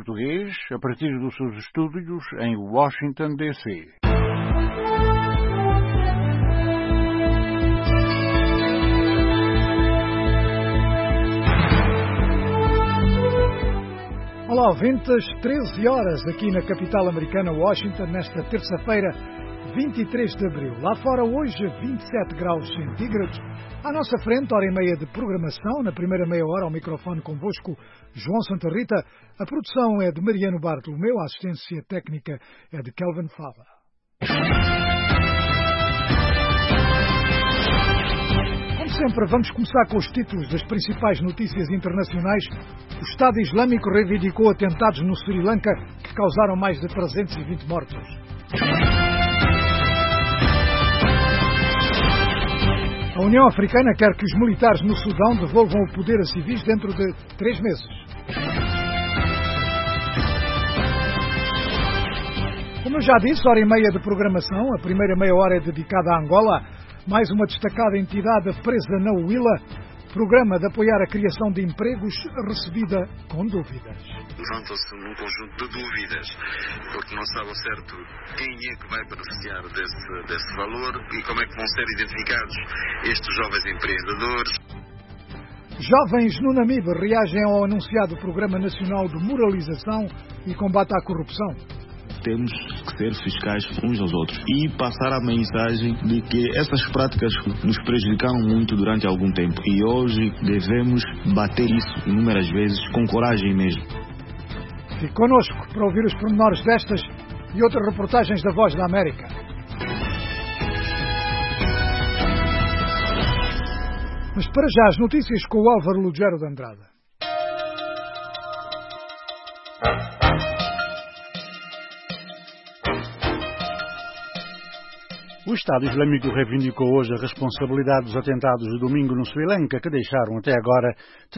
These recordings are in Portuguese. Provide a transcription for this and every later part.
português a partir dos seus estúdios em Washington, D.C. Olá, ouvintes, 13 horas aqui na capital americana, Washington, nesta terça-feira, 23 de abril. Lá fora hoje, 27 graus centígrados. À nossa frente, hora e meia de programação. Na primeira meia hora, ao microfone convosco, João Santa Rita. A produção é de Mariano Bartolomeu, a assistência técnica é de Kelvin Fava. Como sempre, vamos começar com os títulos das principais notícias internacionais. O Estado Islâmico reivindicou atentados no Sri Lanka que causaram mais de 320 mortos. A União Africana quer que os militares no Sudão devolvam o poder a civis dentro de 3 meses. Como eu já disse, hora e meia de programação. A primeira meia hora é dedicada a Angola. Mais uma destacada entidade presa na Huila. Programa de apoiar a criação de empregos recebida com dúvidas. Levantam-se num conjunto de dúvidas, porque não sabe ao certo quem é que vai beneficiar desse valor e como é que vão ser identificados estes jovens empreendedores. Jovens no Namibe reagem ao anunciado Programa Nacional de Moralização e Combate à Corrupção. Temos que ser fiscais uns aos outros e passar a mensagem de que essas práticas nos prejudicaram muito durante algum tempo e hoje devemos bater isso inúmeras vezes com coragem mesmo. Fique connosco para ouvir os pormenores destas e outras reportagens da Voz da América. Mas para já as notícias com o Álvaro Lugero de Andrada. O Estado Islâmico reivindicou hoje a responsabilidade dos atentados de domingo no Sri Lanka, que deixaram até agora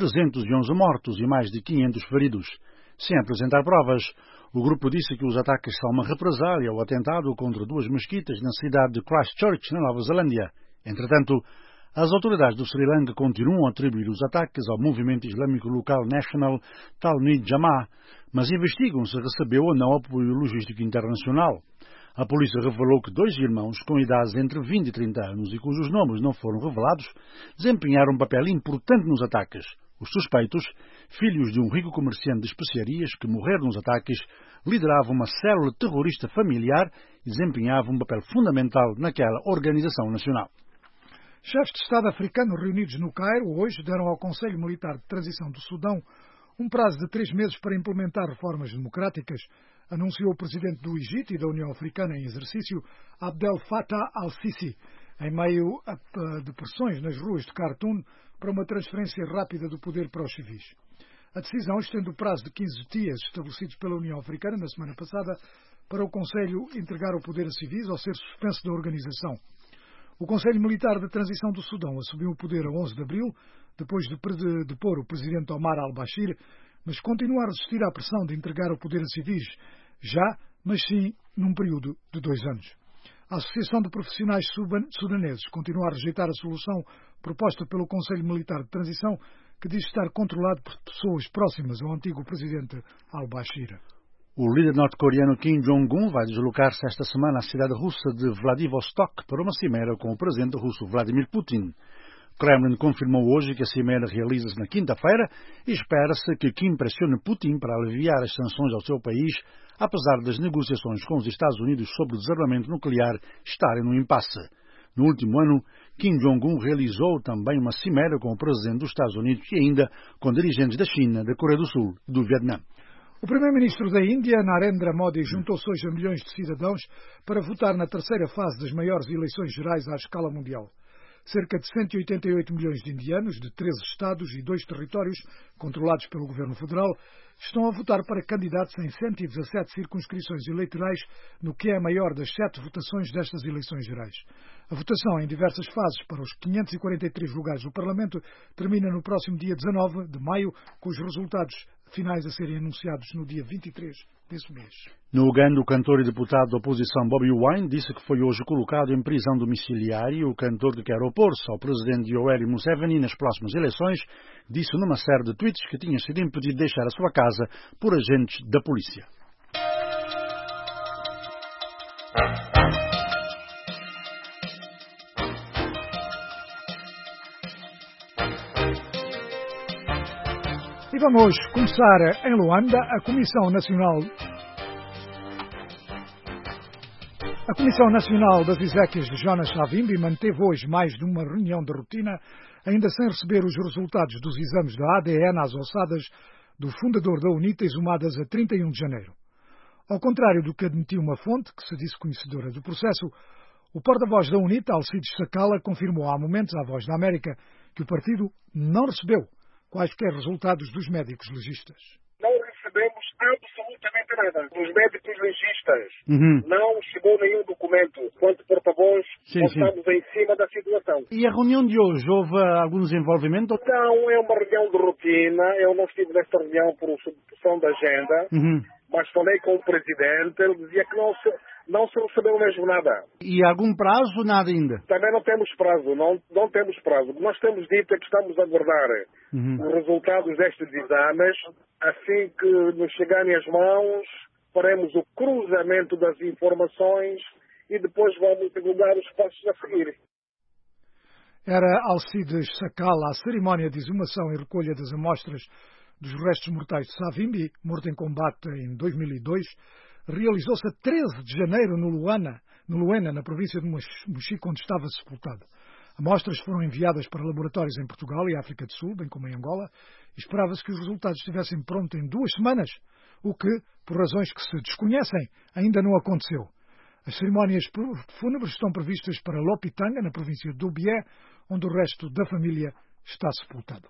311 mortos e mais de 500 feridos. Sem apresentar provas, o grupo disse que os ataques são uma represália ao atentado contra 2 mesquitas na cidade de Christchurch, na Nova Zelândia. Entretanto, as autoridades do Sri Lanka continuam a atribuir os ataques ao movimento islâmico local National Tawhid Jamaah, mas investigam se recebeu ou não apoio logístico internacional. A polícia revelou que 2 irmãos com idades entre 20 e 30 anos e cujos nomes não foram revelados desempenharam um papel importante nos ataques. Os suspeitos, filhos de um rico comerciante de especiarias que morreram nos ataques, lideravam uma célula terrorista familiar e desempenhavam um papel fundamental naquela organização nacional. Chefes de Estado africanos reunidos no Cairo hoje deram ao Conselho Militar de Transição do Sudão um prazo de 3 meses para implementar reformas democráticas, anunciou o presidente do Egito e da União Africana em exercício, Abdel Fattah al-Sisi, em meio de pressões nas ruas de Khartoum para uma transferência rápida do poder para os civis. A decisão estende o prazo de 15 dias estabelecidos pela União Africana na semana passada para o Conselho entregar o poder a civis ou ser suspenso da organização. O Conselho Militar de Transição do Sudão assumiu o poder a 11 de abril, depois de depor o presidente Omar al-Bashir, mas continua a resistir à pressão de entregar o poder a civis, já, mas sim num período de 2 anos. A Associação de Profissionais Sudaneses continua a rejeitar a solução proposta pelo Conselho Militar de Transição, que diz estar controlado por pessoas próximas ao antigo presidente al-Bashir. O líder norte-coreano Kim Jong-un vai deslocar-se esta semana à cidade russa de Vladivostok para uma cimeira com o presidente russo Vladimir Putin. O Kremlin confirmou hoje que a cimeira realiza-se na quinta-feira e espera-se que Kim pressione Putin para aliviar as sanções ao seu país, apesar das negociações com os Estados Unidos sobre o desarmamento nuclear estarem no impasse. No último ano, Kim Jong-un realizou também uma cimeira com o presidente dos Estados Unidos e ainda com dirigentes da China, da Coreia do Sul e do Vietnã. O primeiro-ministro da Índia, Narendra Modi, juntou-se hoje a milhões de cidadãos para votar na terceira fase das maiores eleições gerais à escala mundial. Cerca de 188 milhões de indianos, de 13 estados e 2 territórios controlados pelo governo federal, estão a votar para candidatos em 117 circunscrições eleitorais, no que é a maior das 7 votações destas eleições gerais. A votação em diversas fases para os 543 lugares do Parlamento termina no próximo dia 19 de maio, com os resultados finais a serem anunciados no dia 23 desse mês. No Uganda, o cantor e deputado da oposição Bobi Wine disse que foi hoje colocado em prisão domiciliária e o cantor que quer opor-se ao presidente Yoweri Museveni nas próximas eleições disse numa série de tweets que tinha sido impedido de deixar a sua casa por agentes da polícia. E vamos começar em Luanda. A Comissão Nacional das Exéquias de Jonas Savimbi manteve hoje mais de uma reunião de rotina, ainda sem receber os resultados dos exames da ADN às ossadas do fundador da UNITA, exumadas a 31 de janeiro. Ao contrário do que admitiu uma fonte, que se disse conhecedora do processo, o porta-voz da UNITA, Alcides Sacala, confirmou há momentos à Voz da América que o partido não recebeu quaisquer resultados dos médicos legistas. Não recebemos absolutamente nada dos médicos legistas. Não chegou nenhum documento. Quanto porta-voz, estamos em cima da situação. E a reunião de hoje, houve algum desenvolvimento? Não, é uma reunião de rotina. Eu não estive nesta reunião por substituição da agenda, mas falei com o presidente. Ele dizia que não se recebeu mesmo nada. E algum prazo? Nada ainda? Também não temos prazo, não temos prazo. O que nós temos dito é que estamos a aguardar os resultados destes exames. Assim que nos chegarem às mãos, faremos o cruzamento das informações e depois vamos divulgar os passos a seguir. Era Alcides Sacala. A cerimónia de exumação e recolha das amostras dos restos mortais de Savimbi, morto em combate em 2002, realizou-se a 13 de janeiro no Luena, na província de Mochico, onde estava sepultado. Amostras foram enviadas para laboratórios em Portugal e África do Sul, bem como em Angola, e esperava-se que os resultados estivessem prontos em 2 semanas, o que, por razões que se desconhecem, ainda não aconteceu. As cerimónias fúnebres estão previstas para Lopitanga, na província de Dubié, onde o resto da família está sepultado.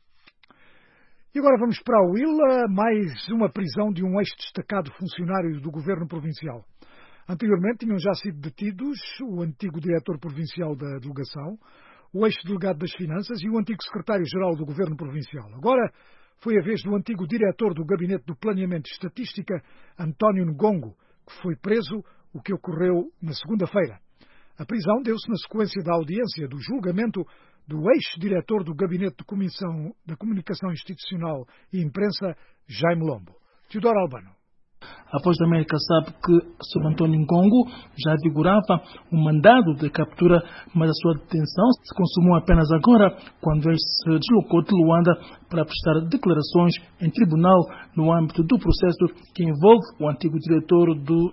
E agora vamos para a Huila, mais uma prisão de um ex-destacado funcionário do governo provincial. Anteriormente tinham já sido detidos o antigo diretor provincial da delegação, o ex-delegado das finanças e o antigo secretário-geral do governo provincial. Agora foi a vez do antigo diretor do Gabinete do Planeamento e Estatística, António Ngongo, que foi preso, o que ocorreu na segunda-feira. A prisão deu-se na sequência da audiência do julgamento do ex-diretor do Gabinete da Comunicação Institucional e Imprensa, Jaime Lombo. Teodoro Albano. A Voz da América sabe que sobre António Ngongo já vigorava um mandado de captura, mas a sua detenção se consumou apenas agora, quando ele se deslocou de Luanda para prestar declarações em tribunal no âmbito do processo que envolve o antigo diretor do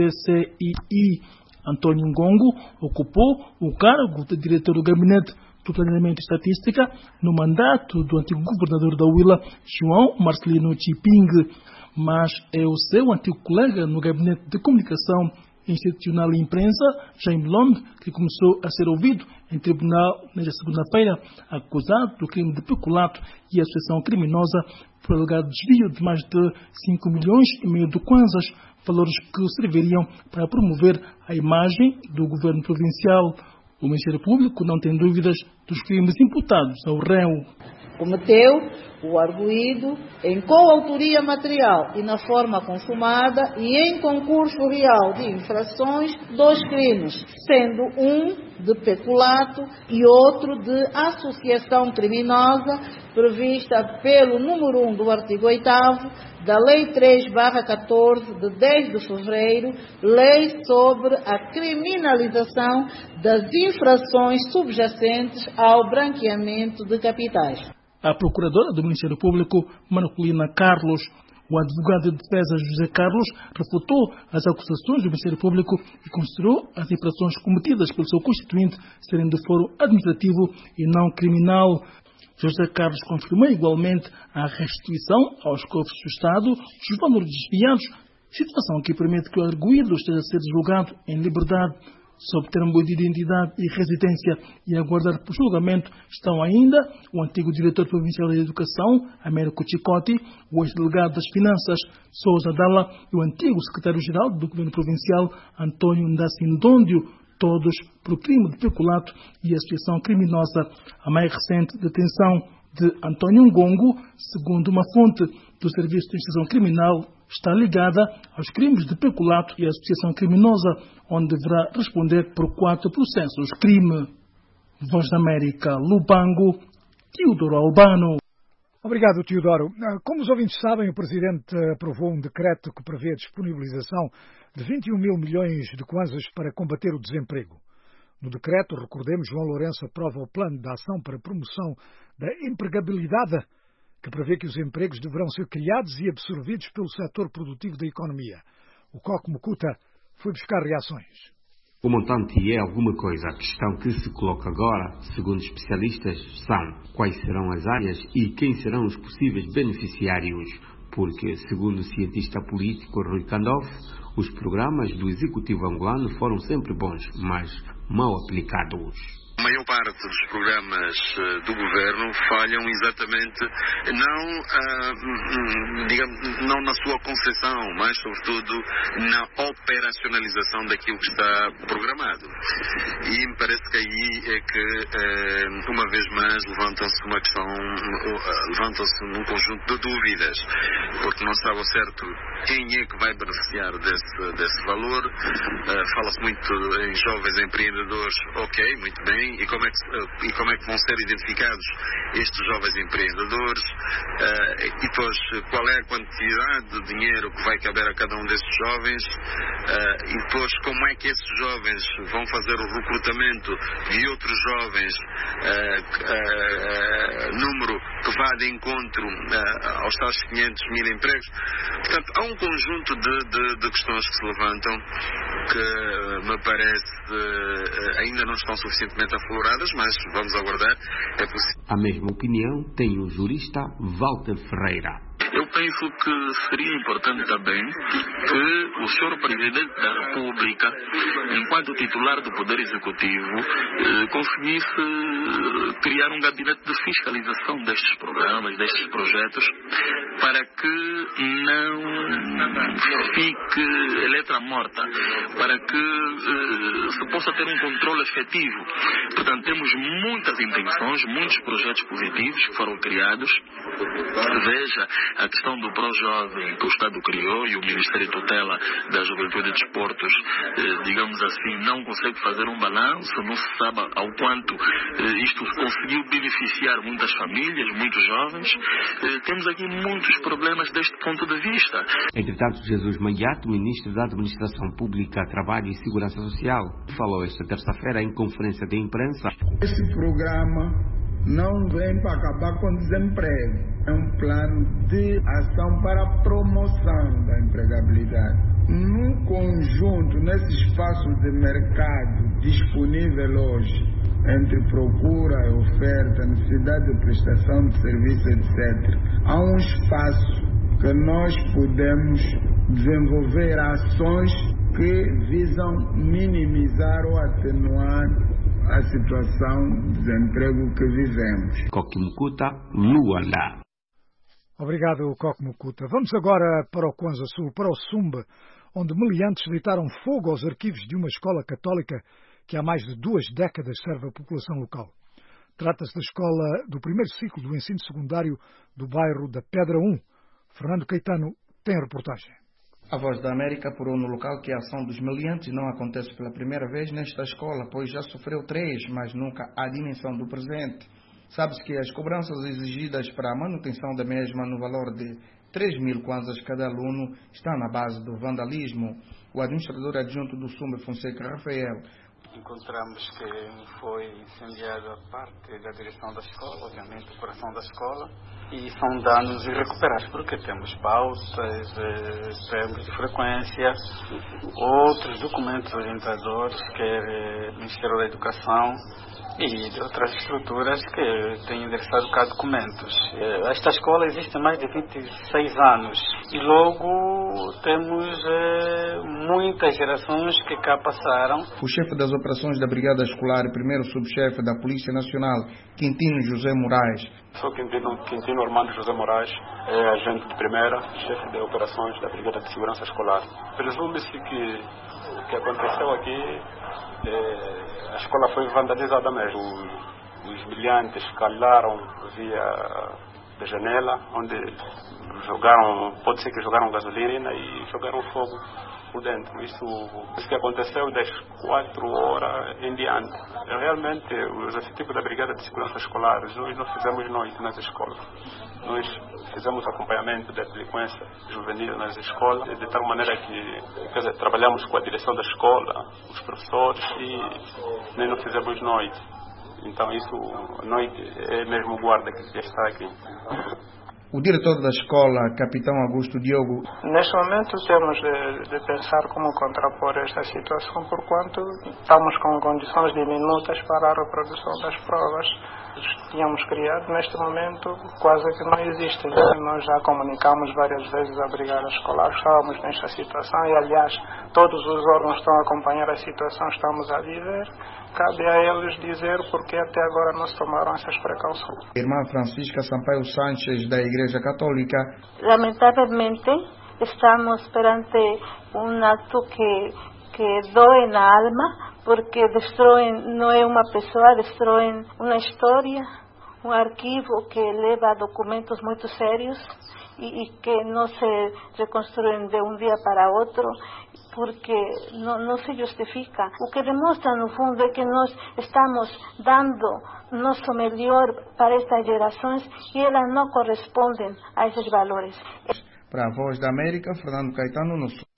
GCII. António Ngongo ocupou o cargo de diretor do Gabinete do Planeamento e Estatística no mandato do antigo governador da Huila, João Marcelino Chiping, mas é o seu antigo colega no Gabinete de Comunicação Institucional e Imprensa, Jaime Lombo, que começou a ser ouvido em tribunal nesta segunda-feira, acusado do crime de peculato e associação criminosa por alegado desvio de mais de 5,5 milhões de kwanzas, valores que serviriam para promover a imagem do governo provincial. O Ministério Público não tem dúvidas dos crimes imputados ao réu. Cometeu o arguido em coautoria material e na forma consumada e em concurso real de infrações 2 crimes, sendo um de peculato e outro de associação criminosa prevista pelo número 1 do artigo 8º da Lei 3/14 de 10 de fevereiro, Lei sobre a criminalização das infrações subjacentes ao branqueamento de capitais. A procuradora do Ministério Público, Marcolina Carlos, o advogado de defesa José Carlos, refutou as acusações do Ministério Público e considerou as infrações cometidas pelo seu constituinte serem de foro administrativo e não criminal. José Carlos confirmou igualmente a restituição aos cofres do Estado dos valores desviados, situação que permite que o arguido esteja a ser julgado em liberdade. Sob termo de identidade e residência e aguardar por julgamento estão ainda o antigo diretor provincial da Educação, Américo Chicote, o ex-delegado das Finanças, Sousa Dalla, e o antigo secretário-geral do governo provincial, Antônio Ndacindondio, todos por crime de peculato e associação criminosa. A mais recente detenção de Antônio Ngongo, segundo uma fonte do Serviço de Investigação Criminal, está ligada aos crimes de peculato e associação criminosa, onde deverá responder por 4 processos crime. Voz da América, Lubango, Teodoro Albano. Obrigado, Teodoro. Como os ouvintes sabem, o Presidente aprovou um decreto que prevê a disponibilização de 21 mil milhões de kwanzas para combater o desemprego. No decreto, recordemos, João Lourenço aprova o Plano de Ação para a Promoção da Empregabilidade, que prevê que os empregos deverão ser criados e absorvidos pelo setor produtivo da economia. O Coque Mukuta foi buscar reações. O montante é alguma coisa. A questão que se coloca agora, segundo especialistas, são quais serão as áreas e quem serão os possíveis beneficiários. Porque, segundo o cientista político Rui Kandov, os programas do Executivo angolano foram sempre bons, mas mal aplicados. A maior parte dos programas do governo falham exatamente não na sua concepção, mas sobretudo na operacionalização daquilo que está programado. E me parece que aí é que, uma vez mais, levantam-se um conjunto de dúvidas, porque não sabe ao certo quem é que vai beneficiar desse valor. Fala-se muito em jovens empreendedores, ok, muito bem. E como é que vão ser identificados estes jovens empreendedores? E depois, qual é a quantidade de dinheiro que vai caber a cada um desses jovens? E depois, como é que esses jovens vão fazer o recrutamento de outros jovens, número que vá de encontro aos tais 500 mil empregos? Portanto, há um conjunto de questões que se levantam que me parece ainda não estão suficientemente afloradas, mas vamos aguardar. É possível. A mesma opinião tem o jurista Walter Ferreira. Eu penso que seria importante também que o senhor Presidente da República, enquanto titular do Poder Executivo, conseguisse criar um gabinete de fiscalização destes programas, destes projetos, para que não fique letra morta, para que se possa ter um controle efetivo. Portanto, temos muitas intenções, muitos projetos positivos que foram criados. Veja a questão do Pró-Jovem que o Estado criou e o Ministério Tutela da Juventude e Desportos, digamos assim, não consegue fazer um balanço, não se sabe ao quanto isto conseguiu beneficiar muitas famílias, muitos jovens. Temos aqui muitos problemas deste ponto de vista. Entretanto, Jesus Manguiato, Ministro da Administração Pública, Trabalho e Segurança Social, falou esta terça-feira em conferência de imprensa. Este programa não vem para acabar com o desemprego. É um plano de ação para a promoção da empregabilidade. Num conjunto, nesse espaço de mercado disponível hoje, entre procura e oferta, necessidade de prestação de serviço, etc., há um espaço que nós podemos desenvolver ações que visam minimizar ou atenuar a situação de desemprego que vivemos. Coque Mukuta, Luanda. Obrigado, Coque Mukuta. Vamos agora para o Kwanza Sul, para o Sumba, onde meliantes deitaram fogo aos arquivos de uma escola católica que há mais de 2 décadas serve a população local. Trata-se da escola do primeiro ciclo do ensino secundário do bairro da Pedra 1. Fernando Caetano tem a reportagem. A Voz da América apurou no local que a ação dos meliantes não acontece pela primeira vez nesta escola, pois já sofreu 3, mas nunca a dimensão do presente. Sabe-se que as cobranças exigidas para a manutenção da mesma no valor de 3.000 kwanzas cada aluno estão na base do vandalismo. O administrador adjunto do Sumba, Fonseca Rafael, encontramos que foi incendiada a parte da direção da escola, obviamente o coração da escola, e são danos irrecuperáveis, porque temos pautas, termos de frequência, outros documentos orientadores, quer Ministério da Educação e de outras estruturas que têm endereçado cada documentos. Esta escola existe há mais de 26 anos e logo temos muitas gerações que cá passaram. O chefe das operações da Brigada Escolar e primeiro subchefe da Polícia Nacional, Quintino José Moraes. Sou Quintino Armando José Moraes, é agente de primeira, chefe de operações da Brigada de Segurança Escolar. Presume-se que o que aconteceu aqui, a escola foi vandalizada mesmo. os miliantes calaram via da janela, onde jogaram, pode ser que jogaram gasolina e jogaram fogo por dentro. Isso que aconteceu das 4 horas em diante. Realmente, os efetivos da Brigada de Segurança Escolar, nós não fizemos noite nas escolas. Nós fizemos acompanhamento da delinquência juvenil nas escolas, de tal maneira que, quer dizer, trabalhamos com a direção da escola, os professores, e nós não fizemos noite. Então, isso, noite, é mesmo o guarda que já está aqui. O diretor da escola, Capitão Augusto Diogo. Neste momento temos de pensar como contrapor esta situação, porquanto estamos com condições diminutas para a reprodução das provas. Tínhamos criado, neste momento quase que não existem. Nós já comunicamos várias vezes à Brigada Escolar, estávamos nesta situação e, aliás, todos os órgãos estão a acompanhar a situação, estamos a viver. Cabe a eles dizer porque até agora não se tomaram essas precauções. Irmã Francisca Sampaio Sánchez, da Igreja Católica. Lamentavelmente, estamos perante um ato que dói na alma, porque destroem, não é uma pessoa, destroem uma história, um arquivo que leva documentos muito sérios e que não se reconstruem de um dia para outro, porque não se justifica. O que demonstra, no fundo, é que nós estamos dando nosso melhor para estas gerações e elas não correspondem a esses valores. Para a Voz da América, Fernando Caetano, no Sul.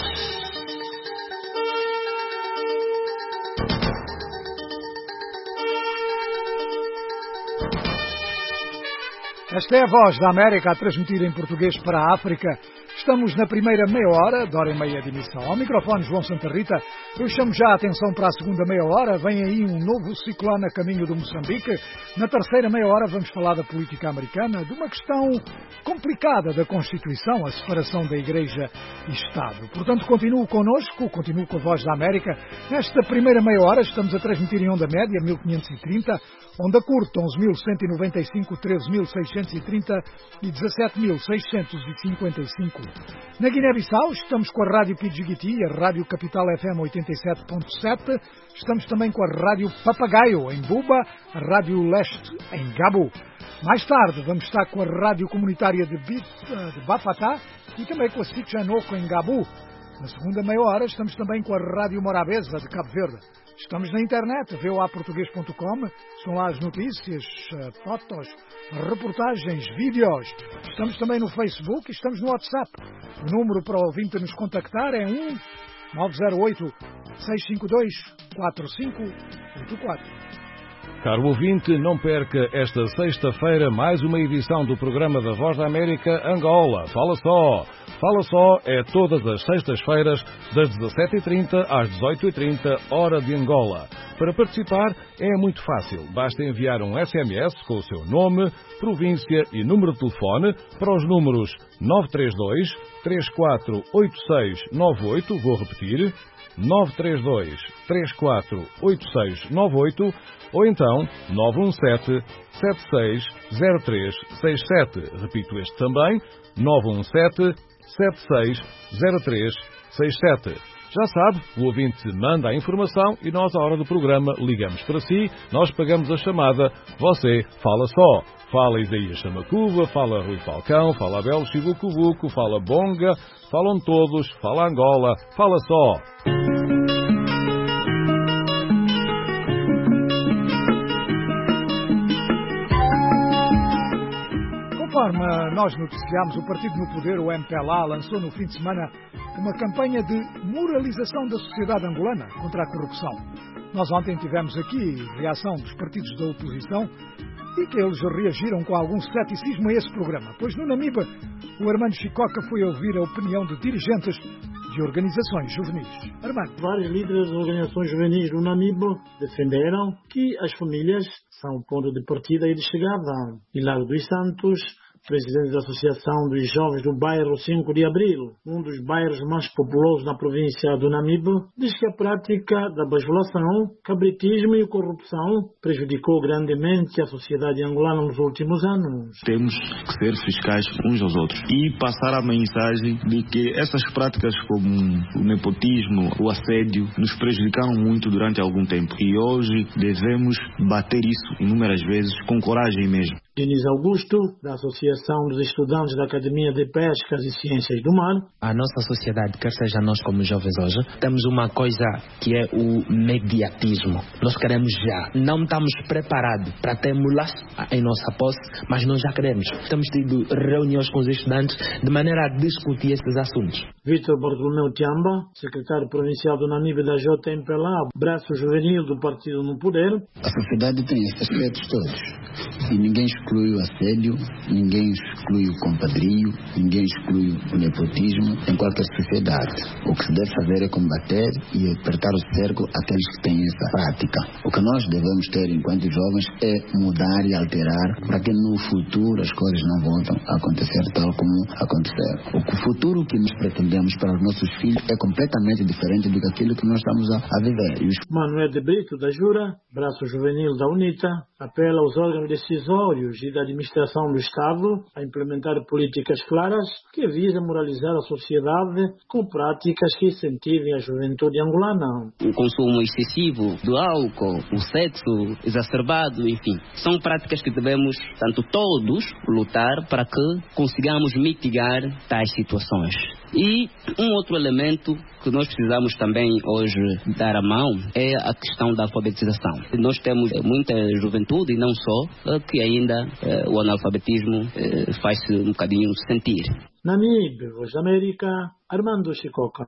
Esta é a Voz da América a transmitir em português para a África. Estamos na primeira meia hora, de hora e meia de emissão. Ao microfone, João Santa Rita. Eu chamo já a atenção para a segunda meia hora. Vem aí um novo ciclone a caminho do Moçambique. Na terceira meia hora vamos falar da política americana, de uma questão complicada da Constituição, a separação da Igreja e Estado. Portanto, continuo connosco, continuo com a Voz da América. Nesta primeira meia hora estamos a transmitir em onda média, 1530, onda curta, 11.195, 13.630 e 17.655. Na Guiné-Bissau estamos com a Rádio Pidjigiti, a Rádio Capital FM 87.7. Estamos também com a Rádio Papagaio, em Buba, a Rádio Leste, em Gabo. Mais tarde vamos estar com a Rádio Comunitária de Bafatá e também com a SIC Janoco, em Gabu. Na segunda meia hora estamos também com a Rádio Morabeza, de Cabo Verde. Estamos na internet, voaportuguês.com, estão lá as notícias, fotos, reportagens, vídeos. Estamos também no Facebook e estamos no WhatsApp. O número para o ouvinte nos contactar é 1-908-652-4584. Caro ouvinte, não perca esta sexta-feira mais uma edição do programa da Voz da América Angola. Fala só! Fala só é todas as sextas-feiras, das 17h30 às 18h30, hora de Angola. Para participar é muito fácil. Basta enviar um SMS com o seu nome, província e número de telefone para os números 932 348698, vou repetir, 932 348698, ou então 917 760367. Repito este também, 917 760367. Já sabe, o ouvinte manda a informação e nós, à hora do programa, ligamos para si, nós pagamos a chamada, você fala só. Fala Isaías Chamacuba, fala Rui Falcão, fala Abel Chivucubuco, fala Bonga, falam todos, fala Angola, fala só. Conforme nós noticiámos, o Partido no Poder, o MPLA, lançou no fim de semana uma campanha de moralização da sociedade angolana contra a corrupção. Nós ontem tivemos aqui reação dos partidos da oposição e que eles reagiram com algum ceticismo a esse programa, pois no Namibe o Armando Chicoca foi ouvir a opinião de dirigentes de organizações juvenis. Armando. Vários líderes de organizações juvenis do Namibe defenderam que as famílias são o ponto de partida e de chegada. Hilário dos Santos presidente da Associação dos Jovens do bairro 5 de Abril, um dos bairros mais populosos na província do Namibe, diz que a prática da bajulação, cabritismo e corrupção prejudicou grandemente a sociedade angolana nos últimos anos. Temos que ser fiscais uns aos outros e passar a mensagem de que essas práticas como o nepotismo, o assédio, nos prejudicaram muito durante algum tempo e hoje devemos bater isso inúmeras vezes com coragem mesmo. Diniz Augusto, da Associação dos Estudantes da Academia de Pescas e Ciências do Mar. A nossa sociedade, quer seja nós como jovens hoje, temos uma coisa que é o mediatismo. Nós queremos já. Não estamos preparados para termos em nossa posse, mas nós já queremos. Temos tido reuniões com os estudantes de maneira a discutir esses assuntos. Vítor Bartolomeu Tiamba, secretário provincial do Namibe da JMPLA, braço juvenil do Partido no Poder. A sociedade tem esses aspectos todos. E ninguém exclui o assédio, ninguém exclui o compadrio, ninguém exclui o nepotismo em qualquer sociedade. O que se deve fazer é combater e apertar o cerco àqueles que têm essa prática. O que nós devemos ter enquanto jovens é mudar e alterar para que no futuro as coisas não voltem a acontecer tal como aconteceram. O futuro que nós pretendemos para os nossos filhos é completamente diferente do que aquilo que nós estamos a viver. Manuel de Brito da Jura, braço juvenil da UNITA, apela aos órgãos decisórios e da administração do Estado a implementar políticas claras que visam moralizar a sociedade com práticas que incentivem a juventude angolana. O consumo excessivo do álcool, o sexo exacerbado, enfim, são práticas que devemos, tanto todos, lutar para que consigamos mitigar tais situações. E um outro elemento que nós precisamos também hoje dar a mão é a questão da alfabetização. Nós temos muita juventude, e não só, que ainda o analfabetismo faz-se um bocadinho sentir. Namibe, Voz da América, Armando Chicoca.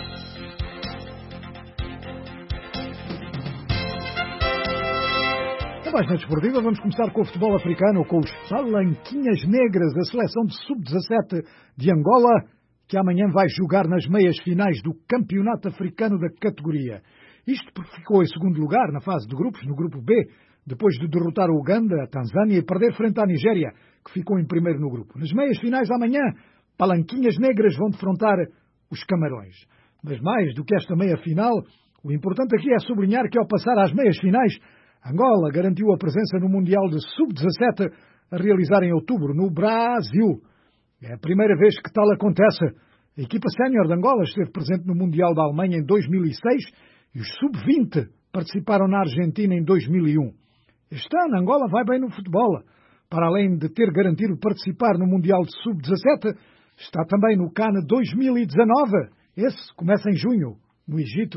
Mais na desportiva, vamos começar com o futebol africano, com os Palanquinhas Negras, a seleção de sub-17 de Angola, que amanhã vai jogar nas meias finais do Campeonato Africano da categoria. Isto porque ficou em segundo lugar na fase de grupos, no grupo B, depois de derrotar o Uganda, a Tanzânia e perder frente à Nigéria, que ficou em primeiro no grupo. Nas meias finais amanhã, Palanquinhas Negras vão defrontar os Camarões. Mas mais do que esta meia final, o importante aqui é sublinhar que ao passar às meias finais, Angola garantiu a presença no Mundial de Sub-17 a realizar em outubro no Brasil. É a primeira vez que tal acontece. A equipa sénior de Angola esteve presente no Mundial da Alemanha em 2006 e os Sub-20 participaram na Argentina em 2001. Este ano Angola vai bem no futebol. Para além de ter garantido participar no Mundial de Sub-17, está também no CAN 2019. Esse começa em junho, no Egito.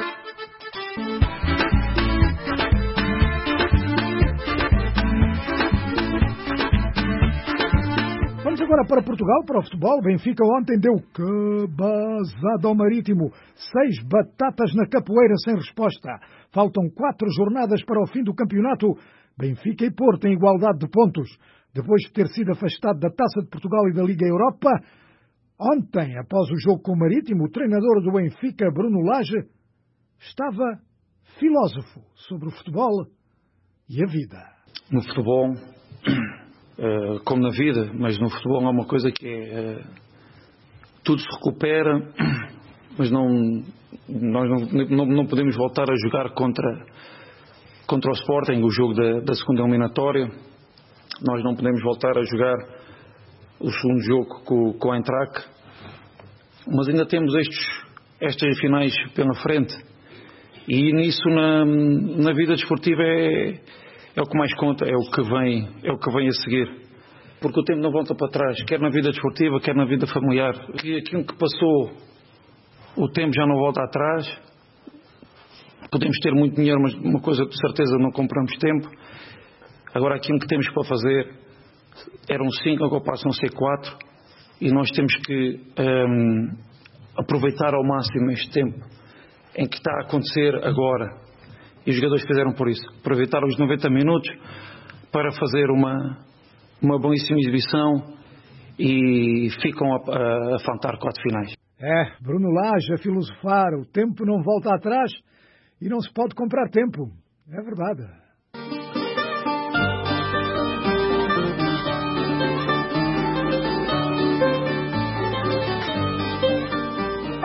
Vamos agora para Portugal, para o futebol. Benfica ontem deu cabazada ao Marítimo. 6 batatas na capoeira sem resposta. Faltam 4 jornadas para o fim do campeonato. Benfica e Porto em igualdade de pontos. Depois de ter sido afastado da Taça de Portugal e da Liga Europa, ontem, após o jogo com o Marítimo, o treinador do Benfica, Bruno Lage, estava filósofo sobre o futebol e a vida. No futebol, como na vida, mas no futebol há uma coisa que é tudo se recupera, mas nós não podemos voltar a jogar contra o Sporting, o jogo da segunda eliminatória. Nós não podemos voltar a jogar o segundo jogo com a Eintracht, mas ainda temos estas finais pela frente, e nisso na vida desportiva é o que mais conta, é o que vem a seguir, porque o tempo não volta para trás, quer na vida desportiva, quer na vida familiar. E aquilo que passou, o tempo já não volta atrás. Podemos ter muito dinheiro, mas uma coisa de certeza não compramos tempo. Agora aquilo que temos para fazer eram 5, agora passam a ser 4, e nós temos que aproveitar ao máximo este tempo em que está a acontecer agora. E os jogadores fizeram por isso, aproveitar os 90 minutos para fazer uma belíssima exibição, e ficam a faltar 4 finais. Bruno Lage a filosofar, o tempo não volta atrás e não se pode comprar tempo. É verdade.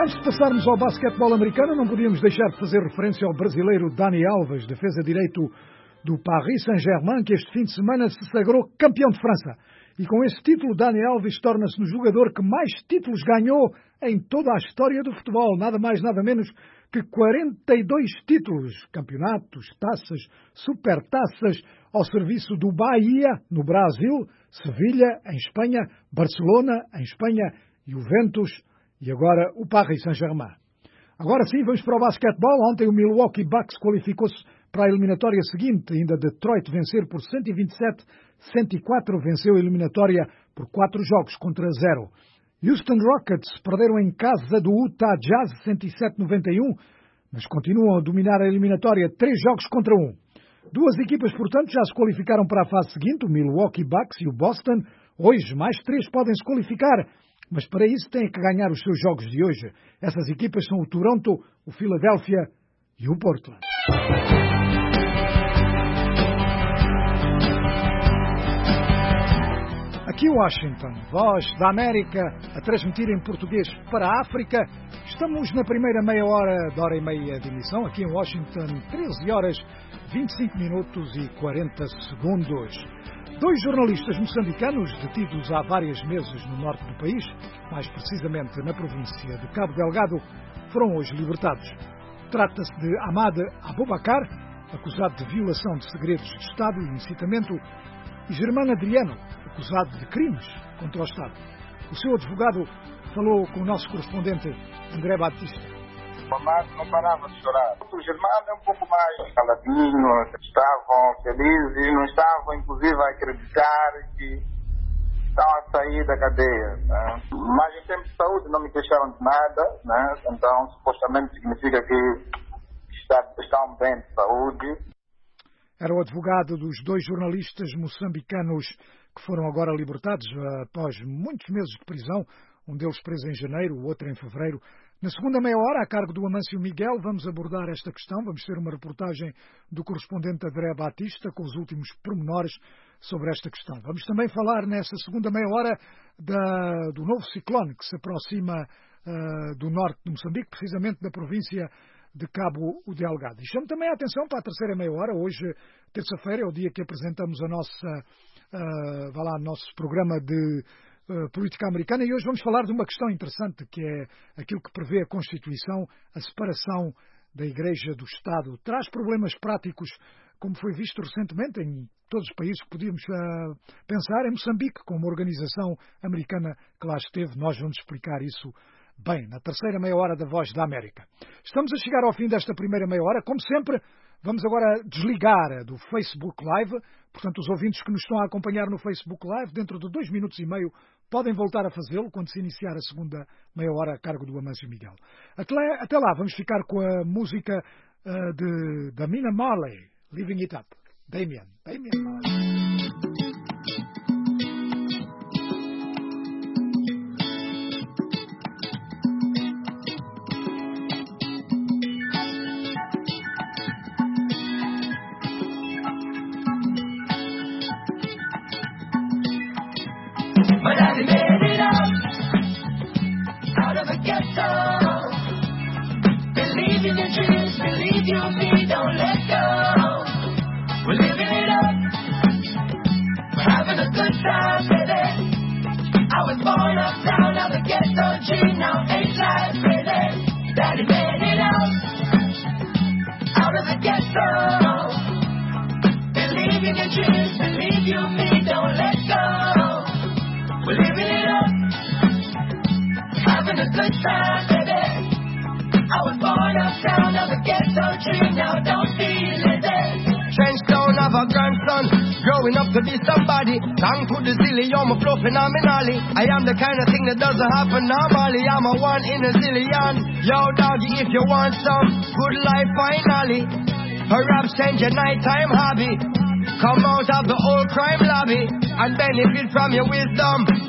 Antes de passarmos ao basquetebol americano, não podíamos deixar de fazer referência ao brasileiro Dani Alves, defesa direito do Paris Saint-Germain, que este fim de semana se sagrou campeão de França. E com esse título, Dani Alves torna-se no jogador que mais títulos ganhou em toda a história do futebol. Nada mais, nada menos que 42 títulos, campeonatos, taças, supertaças, ao serviço do Bahia, no Brasil, Sevilha, em Espanha, Barcelona, em Espanha, Juventus e agora o Paris Saint-Germain. Agora sim, vamos para o basquetebol. Ontem o Milwaukee Bucks qualificou-se para a eliminatória seguinte. Ainda Detroit vencer por 127-104, venceu a eliminatória por 4 jogos contra 0. Houston Rockets perderam em casa do Utah Jazz 107-91, mas continuam a dominar a eliminatória 3 jogos contra 1. Duas equipas, portanto, já se qualificaram para a fase seguinte, o Milwaukee Bucks e o Boston. Hoje, mais 3 podem se qualificar, mas para isso têm que ganhar os seus jogos de hoje. Essas equipas são o Toronto, o Philadelphia e o Portland. Aqui Washington, Voz da América, a transmitir em português para a África. Estamos na primeira meia hora da hora e meia de emissão. Aqui em Washington, 13 horas, 25 minutos e 40 segundos. 2 jornalistas moçambicanos detidos há vários meses no norte do país, mais precisamente na província de Cabo Delgado, foram hoje libertados. Trata-se de Ahmad Abubakar, acusado de violação de segredos de Estado e incitamento, e Germano Adriano, acusado de crimes contra o Estado. O seu advogado falou com o nosso correspondente André Batista. O Ahmad não parava de chorar. O Germano é um pouco mais caladinho, estavam felizes, não estavam inclusive a acreditar que estão a sair da cadeia. Né? Mas em termos de saúde não me queixaram de nada, né? Então supostamente significa que estão bem de saúde. Era o advogado dos 2 jornalistas moçambicanos que foram agora libertados após muitos meses de prisão, um deles preso em janeiro, o outro em fevereiro. Na segunda meia hora, a cargo do Amâncio Miguel, vamos abordar esta questão. Vamos ter uma reportagem do correspondente André Batista com os últimos pormenores sobre esta questão. Vamos também falar nessa segunda meia hora do novo ciclone que se aproxima do norte de Moçambique, precisamente da província de Cabo Delgado. E chamo também a atenção para a terceira meia hora. Hoje, terça-feira, é o dia que apresentamos a nosso programa de política americana, e hoje vamos falar de uma questão interessante, que é aquilo que prevê a Constituição, a separação da Igreja do Estado. Traz problemas práticos, como foi visto recentemente em todos os países que podíamos pensar, em Moçambique, com uma organização americana que lá esteve. Nós vamos explicar isso bem na terceira meia hora da Voz da América. Estamos a chegar ao fim desta primeira meia hora. Como sempre, vamos agora desligar do Facebook Live. Portanto, os ouvintes que nos estão a acompanhar no Facebook Live, dentro de 2 minutos e meio, podem voltar a fazê-lo quando se iniciar a segunda meia hora a cargo do Amâncio Miguel. Até lá, vamos ficar com a música da Mina Marley, Living It Up. Damian Marley. My daddy made it up out of the ghetto. Believe in your dreams, believe you and me, don't let go. We're living it up, we're having a good time, baby. I was born uptown of the ghetto G, now ain't life, baby. Daddy made it out of the ghetto. Believe in your dreams, believe you and me, don't let go. We're living it up, having a good time, baby. I was born uptown of the ghetto dream, now don't feel it. Trenchtown of a grandson, growing up to be somebody. Thankful to Zilly, I'm a flow phenomenally. I am the kind of thing that doesn't happen normally. I'm a 1 in a zillion. Yo, doggy, if you want some good life finally, perhaps change your nighttime hobby. Come out of the old crime lobby and benefit from your wisdom.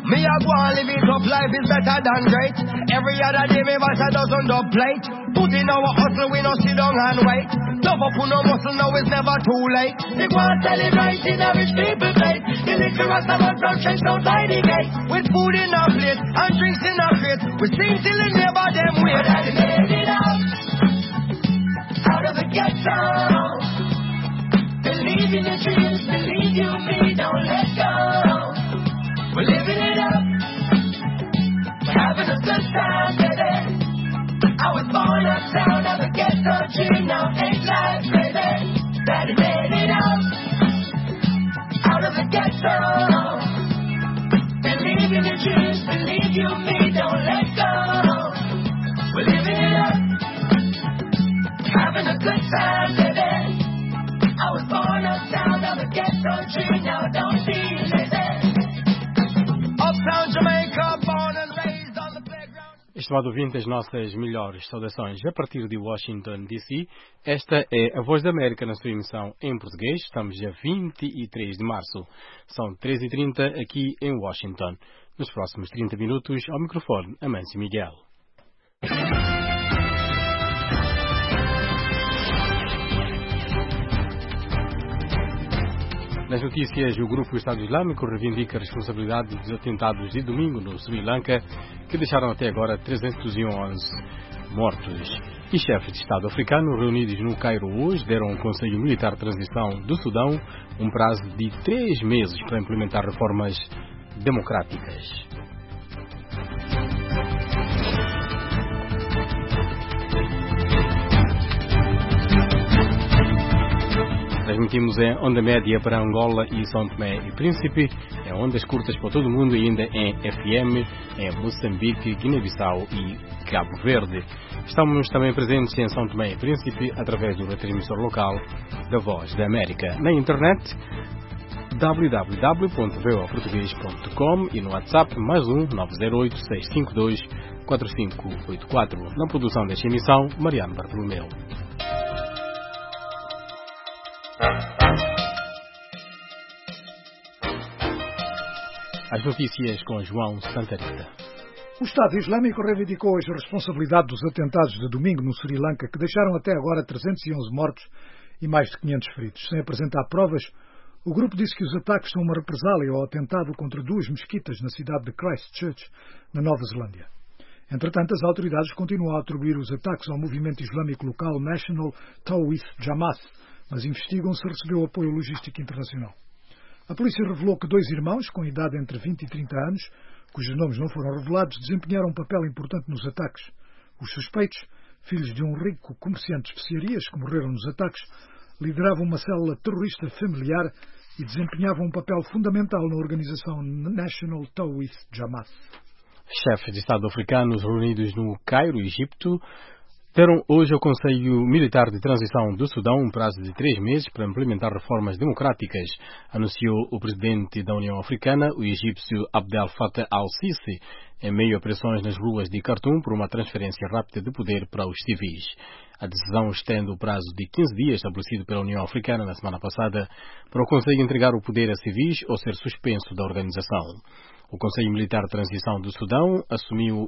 Me a go and live it up, life is better than great. Every other day me boss a dozen dub plate. Put in our hustle, we no sit down and wait. Tough up on no muscle, now it's never too late. They go and celebrate in a rich people place. The little rasta man from Trench outside the gate. With food in a plate and drinks in a crate. We sing till the neighbor them wait. Daddy made it out of the ghetto. Believe in your dreams, believe you me, don't let go. We're living it up, we're having a good time, baby. I was born uptown, of a ghetto dream, now ain't life, baby. Daddy made it out of the ghetto. Believe in your dreams, believe you me, don't let go. We're living it up, having a good time, baby. I was born uptown, of a ghetto dream, now don't be lazy. Uptown Jamaica, born and raised on the playground. Estimado ouvinte, as nossas melhores saudações a partir de Washington, D.C. Esta é a Voz da América na sua emissão em português. Estamos a 23 de março. São 13h30 aqui em Washington. Nos próximos 30 minutos, ao microfone, Amâncio Miguel. Nas notícias, o grupo Estado Islâmico reivindica a responsabilidade dos atentados de domingo no Sri Lanka, que deixaram até agora 311 mortos. E chefes de Estado africano reunidos no Cairo hoje deram ao Conselho Militar de Transição do Sudão um prazo de 3 meses para implementar reformas democráticas. Transmitimos em onda média para Angola e São Tomé e Príncipe, em ondas curtas para todo o mundo e ainda em FM, em Moçambique, Guiné-Bissau e Cabo Verde. Estamos também presentes em São Tomé e Príncipe através do retransmissor local da Voz da América. Na internet, www.voaportugues.com e no WhatsApp +1 908 652 4584. Na produção desta emissão, Mariano Bartolomeu. As notícias com João Santarita. O Estado Islâmico reivindicou hoje a responsabilidade dos atentados de domingo no Sri Lanka, que deixaram até agora 311 mortos e mais de 500 feridos. Sem apresentar provas, o grupo disse que os ataques são uma represália ao atentado contra 2 mesquitas na cidade de Christchurch, na Nova Zelândia. Entretanto, as autoridades continuam a atribuir os ataques ao movimento islâmico local National Tawhid Jamaat, mas investigam se recebeu apoio logístico internacional. A polícia revelou que 2 irmãos, com idade entre 20 e 30 anos, cujos nomes não foram revelados, desempenharam um papel importante nos ataques. Os suspeitos, filhos de um rico comerciante de especiarias que morreram nos ataques, lideravam uma célula terrorista familiar e desempenhavam um papel fundamental na organização National Tawhid Jamaat. Chefes de Estado africanos reunidos no Cairo, Egito, deram hoje ao Conselho Militar de Transição do Sudão um prazo de 3 meses para implementar reformas democráticas, anunciou o presidente da União Africana, o egípcio Abdel Fattah al-Sisi, em meio a pressões nas ruas de Khartoum por uma transferência rápida de poder para os civis. A decisão estende o prazo de 15 dias estabelecido pela União Africana na semana passada para o Conselho entregar o poder a civis ou ser suspenso da organização. O Conselho Militar de Transição do Sudão assumiu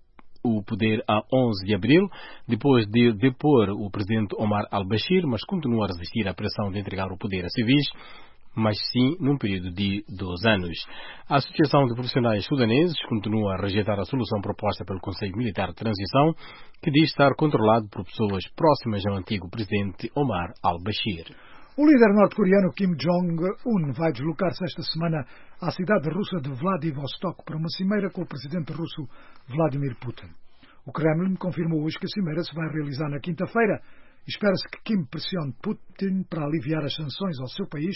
o poder a 11 de abril, depois de depor o presidente Omar al-Bashir, mas continua a resistir à pressão de entregar o poder a civis, mas sim num período de 2 anos. A Associação de Profissionais Sudaneses continua a rejeitar a solução proposta pelo Conselho Militar de Transição, que diz estar controlado por pessoas próximas ao antigo presidente Omar al-Bashir. O líder norte-coreano Kim Jong-un vai deslocar-se esta semana à cidade russa de Vladivostok para uma cimeira com o presidente russo Vladimir Putin. O Kremlin confirmou hoje que a cimeira se vai realizar na quinta-feira e espera-se que Kim pressione Putin para aliviar as sanções ao seu país,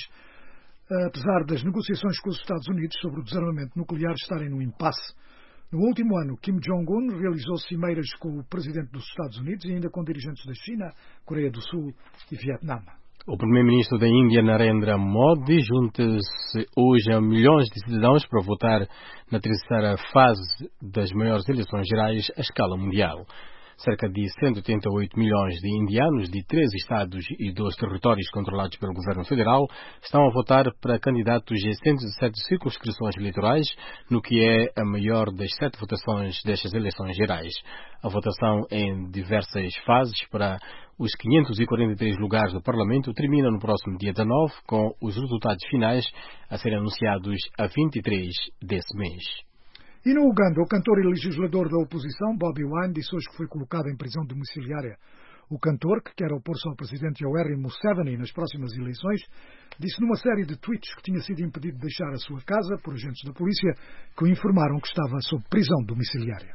apesar das negociações com os Estados Unidos sobre o desarmamento nuclear estarem no impasse. No último ano, Kim Jong-un realizou cimeiras com o presidente dos Estados Unidos e ainda com dirigentes da China, Coreia do Sul e Vietnã. O primeiro-ministro da Índia, Narendra Modi, junta-se hoje a milhões de cidadãos para votar na terceira fase das maiores eleições gerais à escala mundial. Cerca de 188 milhões de indianos de 13 estados e 2 territórios controlados pelo governo federal estão a votar para candidatos em 117 circunscrições eleitorais, no que é a maior das 7 votações destas eleições gerais. A votação em diversas fases para os 543 lugares do Parlamento termina no próximo dia 19, com os resultados finais a serem anunciados a 23 desse mês. E no Uganda, o cantor e legislador da oposição, Bobi Wine, disse hoje que foi colocado em prisão domiciliária. O cantor, que quer opor-se ao presidente Yoweri Museveni nas próximas eleições, disse numa série de tweets que tinha sido impedido de deixar a sua casa por agentes da polícia que o informaram que estava sob prisão domiciliária.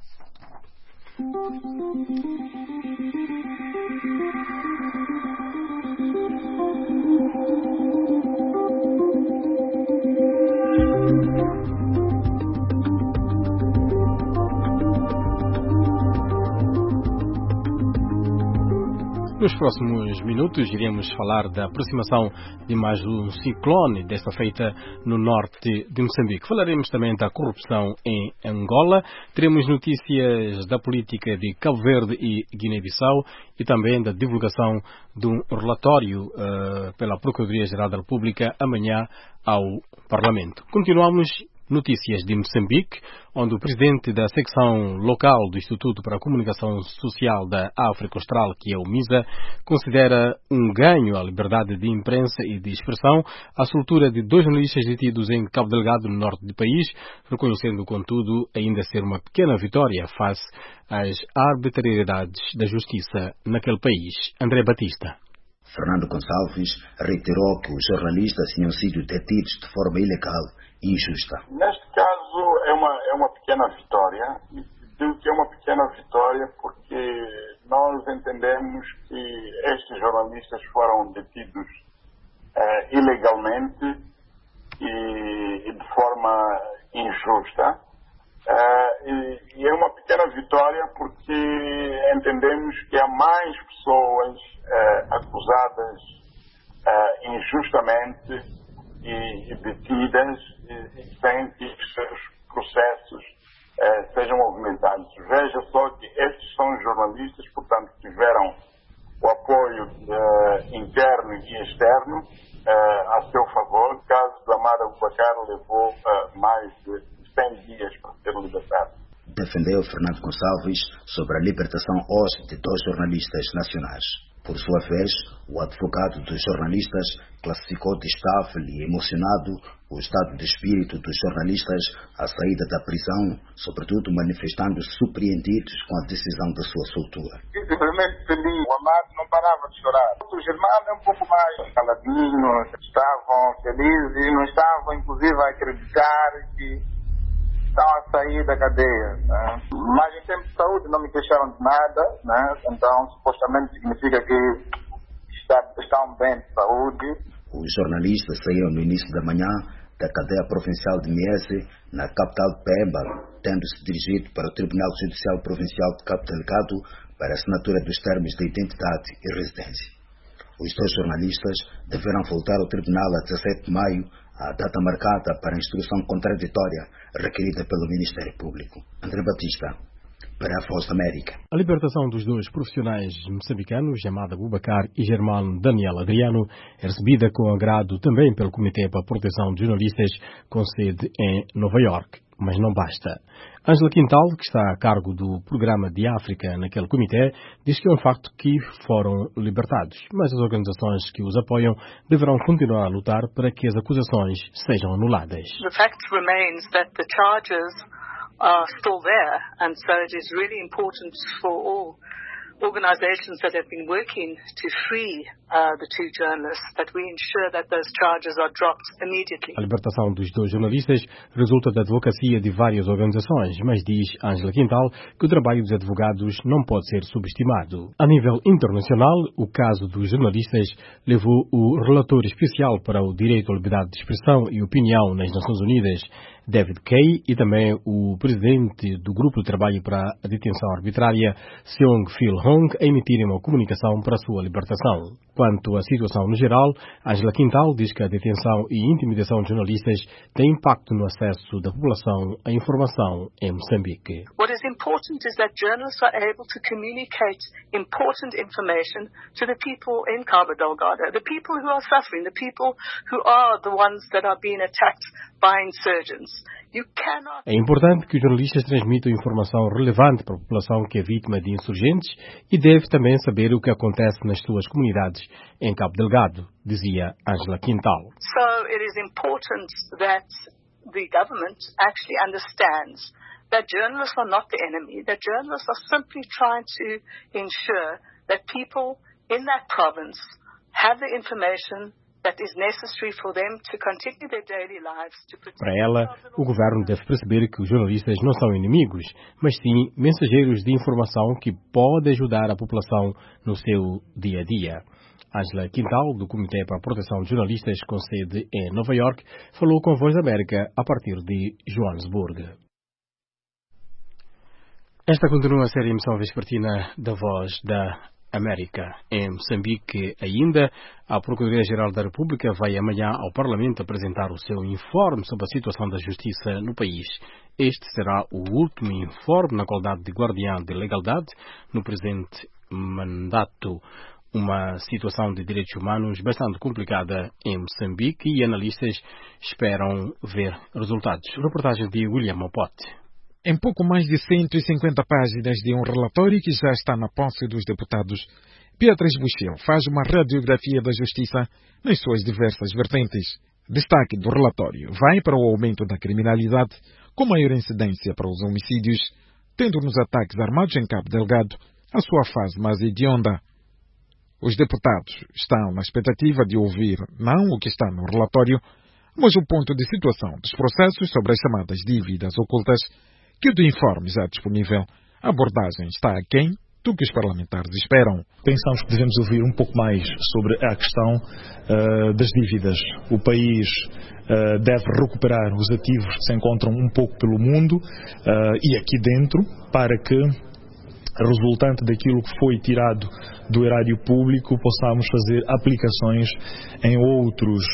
Nos próximos minutos iremos falar da aproximação de mais um ciclone, desta feita no norte de Moçambique. Falaremos também da corrupção em Angola, teremos notícias da política de Cabo Verde e Guiné-Bissau e também da divulgação de um relatório pela Procuradoria-Geral da República amanhã ao Parlamento. Continuamos. Notícias de Moçambique, onde o presidente da secção local do Instituto para a Comunicação Social da África Austral, que é o MISA, considera um ganho à liberdade de imprensa e de expressão a soltura de 2 jornalistas detidos em Cabo Delgado, no norte do país, reconhecendo, contudo, ainda ser uma pequena vitória face às arbitrariedades da justiça naquele país. André Batista. Fernando Gonçalves reiterou que os jornalistas tinham sido detidos de forma ilegal e injusta. Neste caso é uma pequena vitória. Digo que é uma pequena vitória porque nós entendemos que estes jornalistas foram detidos ilegalmente e de forma injusta. E é uma pequena vitória porque entendemos que há mais pessoas acusadas injustamente e detidas sem que os seus processos sejam movimentados. Veja só que estes são jornalistas, portanto, tiveram o apoio interno e externo a seu favor. O caso do Amada Boubacar levou mais de 100 dias para ser libertado. Defendeu Fernando Gonçalves sobre a libertação hoje de 2 jornalistas nacionais. Por sua vez, o advogado dos jornalistas classificou de estável e emocionado o estado de espírito dos jornalistas à saída da prisão, sobretudo manifestando-se surpreendidos com a decisão da sua soltura. Simplesmente feliz. O Amado não parava de chorar. Os irmãos um pouco mais caladinhos, estavam felizes e não estavam, inclusive, a acreditar que estão a sair da cadeia, né? Mas em termos de saúde não me queixaram de nada, né? Então supostamente significa que estão bem de saúde. Os jornalistas saíram no início da manhã da cadeia provincial de Miese, na capital de Pemba, tendo-se dirigido para o Tribunal Judicial Provincial de Cabo Delgado para a assinatura dos termos de identidade e residência. Os 2 jornalistas deverão voltar ao tribunal a 17 de maio, a data marcada para a instrução contraditória requerida pelo Ministério Público. André Batista, para a Voz da América. A libertação dos 2 profissionais moçambicanos, Amada Boubacar e Germano Daniel Adriano, é recebida com agrado também pelo Comitê para a Proteção de Jornalistas, com sede em Nova Iorque. Mas não basta. Ângela Quintal, que está a cargo do Programa de África naquele comitê, diz que é um facto que foram libertados, mas as organizações que os apoiam deverão continuar a lutar para que as acusações sejam anuladas. The fact remains that the charges are still there, and so it is really important for all organizations that have been working to free the 2 journalists, that we ensure that those charges are dropped immediately. A libertação dos 2 jornalistas resulta da advocacia de várias organizações, mas diz Ângela Quintal que o trabalho dos advogados não pode ser subestimado. A nível internacional, o caso dos jornalistas levou o relator especial para o direito à liberdade de expressão e opinião nas Nações Unidas, David Kaye, e também o presidente do Grupo de Trabalho para a Detenção Arbitrária, Seong-Phil Hong, a emitirem uma comunicação para a sua libertação. Quanto à situação no geral, Ângela Quintal diz que a detenção e intimidação de jornalistas tem impacto no acesso da população à informação em Moçambique. What is important is that journalists are able to communicate important information to the people in Cabo Delgado, the people who are suffering, the people who are the ones that are being attacked by insurgents. É importante que os jornalistas transmitam informação relevante para a população que é vítima de insurgentes e deve também saber o que acontece nas suas comunidades em Cabo Delgado, dizia Ângela Quintal. So it is important that the government actually understands that journalists are not the enemy, that journalists are simply trying to ensure that people in that province have the information that is necessary for them to continue their daily lives. Para ela, o governo deve perceber que os jornalistas não são inimigos, mas sim mensageiros de informação que podem ajudar a população no seu dia a dia. Ângela Quintal, do Comitê para a Proteção de Jornalistas com sede em Nova York, falou com a Voz da América a partir de Joanesburgo. Esta continua a ser a emissão vespertina da Voz da América. Em Moçambique ainda, a Procuradoria-Geral da República vai amanhã ao Parlamento apresentar o seu informe sobre a situação da justiça no país. Este será o último informe na qualidade de guardiã de legalidade no presente mandato. Uma situação de direitos humanos bastante complicada em Moçambique e analistas esperam ver resultados. Reportagem de William Mopote. Em pouco mais de 150 páginas de um relatório que já está na posse dos deputados, Beatriz Buchel faz uma radiografia da justiça nas suas diversas vertentes. Destaque do relatório vai para o aumento da criminalidade, com maior incidência para os homicídios, tendo nos ataques armados em Cabo Delgado a sua fase mais hedionda. Os deputados estão na expectativa de ouvir não o que está no relatório, mas o ponto de situação dos processos sobre as chamadas dívidas ocultas, que do informe já disponível, a abordagem está aquém do que os parlamentares esperam. Pensamos que devemos ouvir um pouco mais sobre a questão das dívidas. O país deve recuperar os ativos que se encontram um pouco pelo mundo e aqui dentro, para que, resultante daquilo que foi tirado do erário público, possamos fazer aplicações em outros,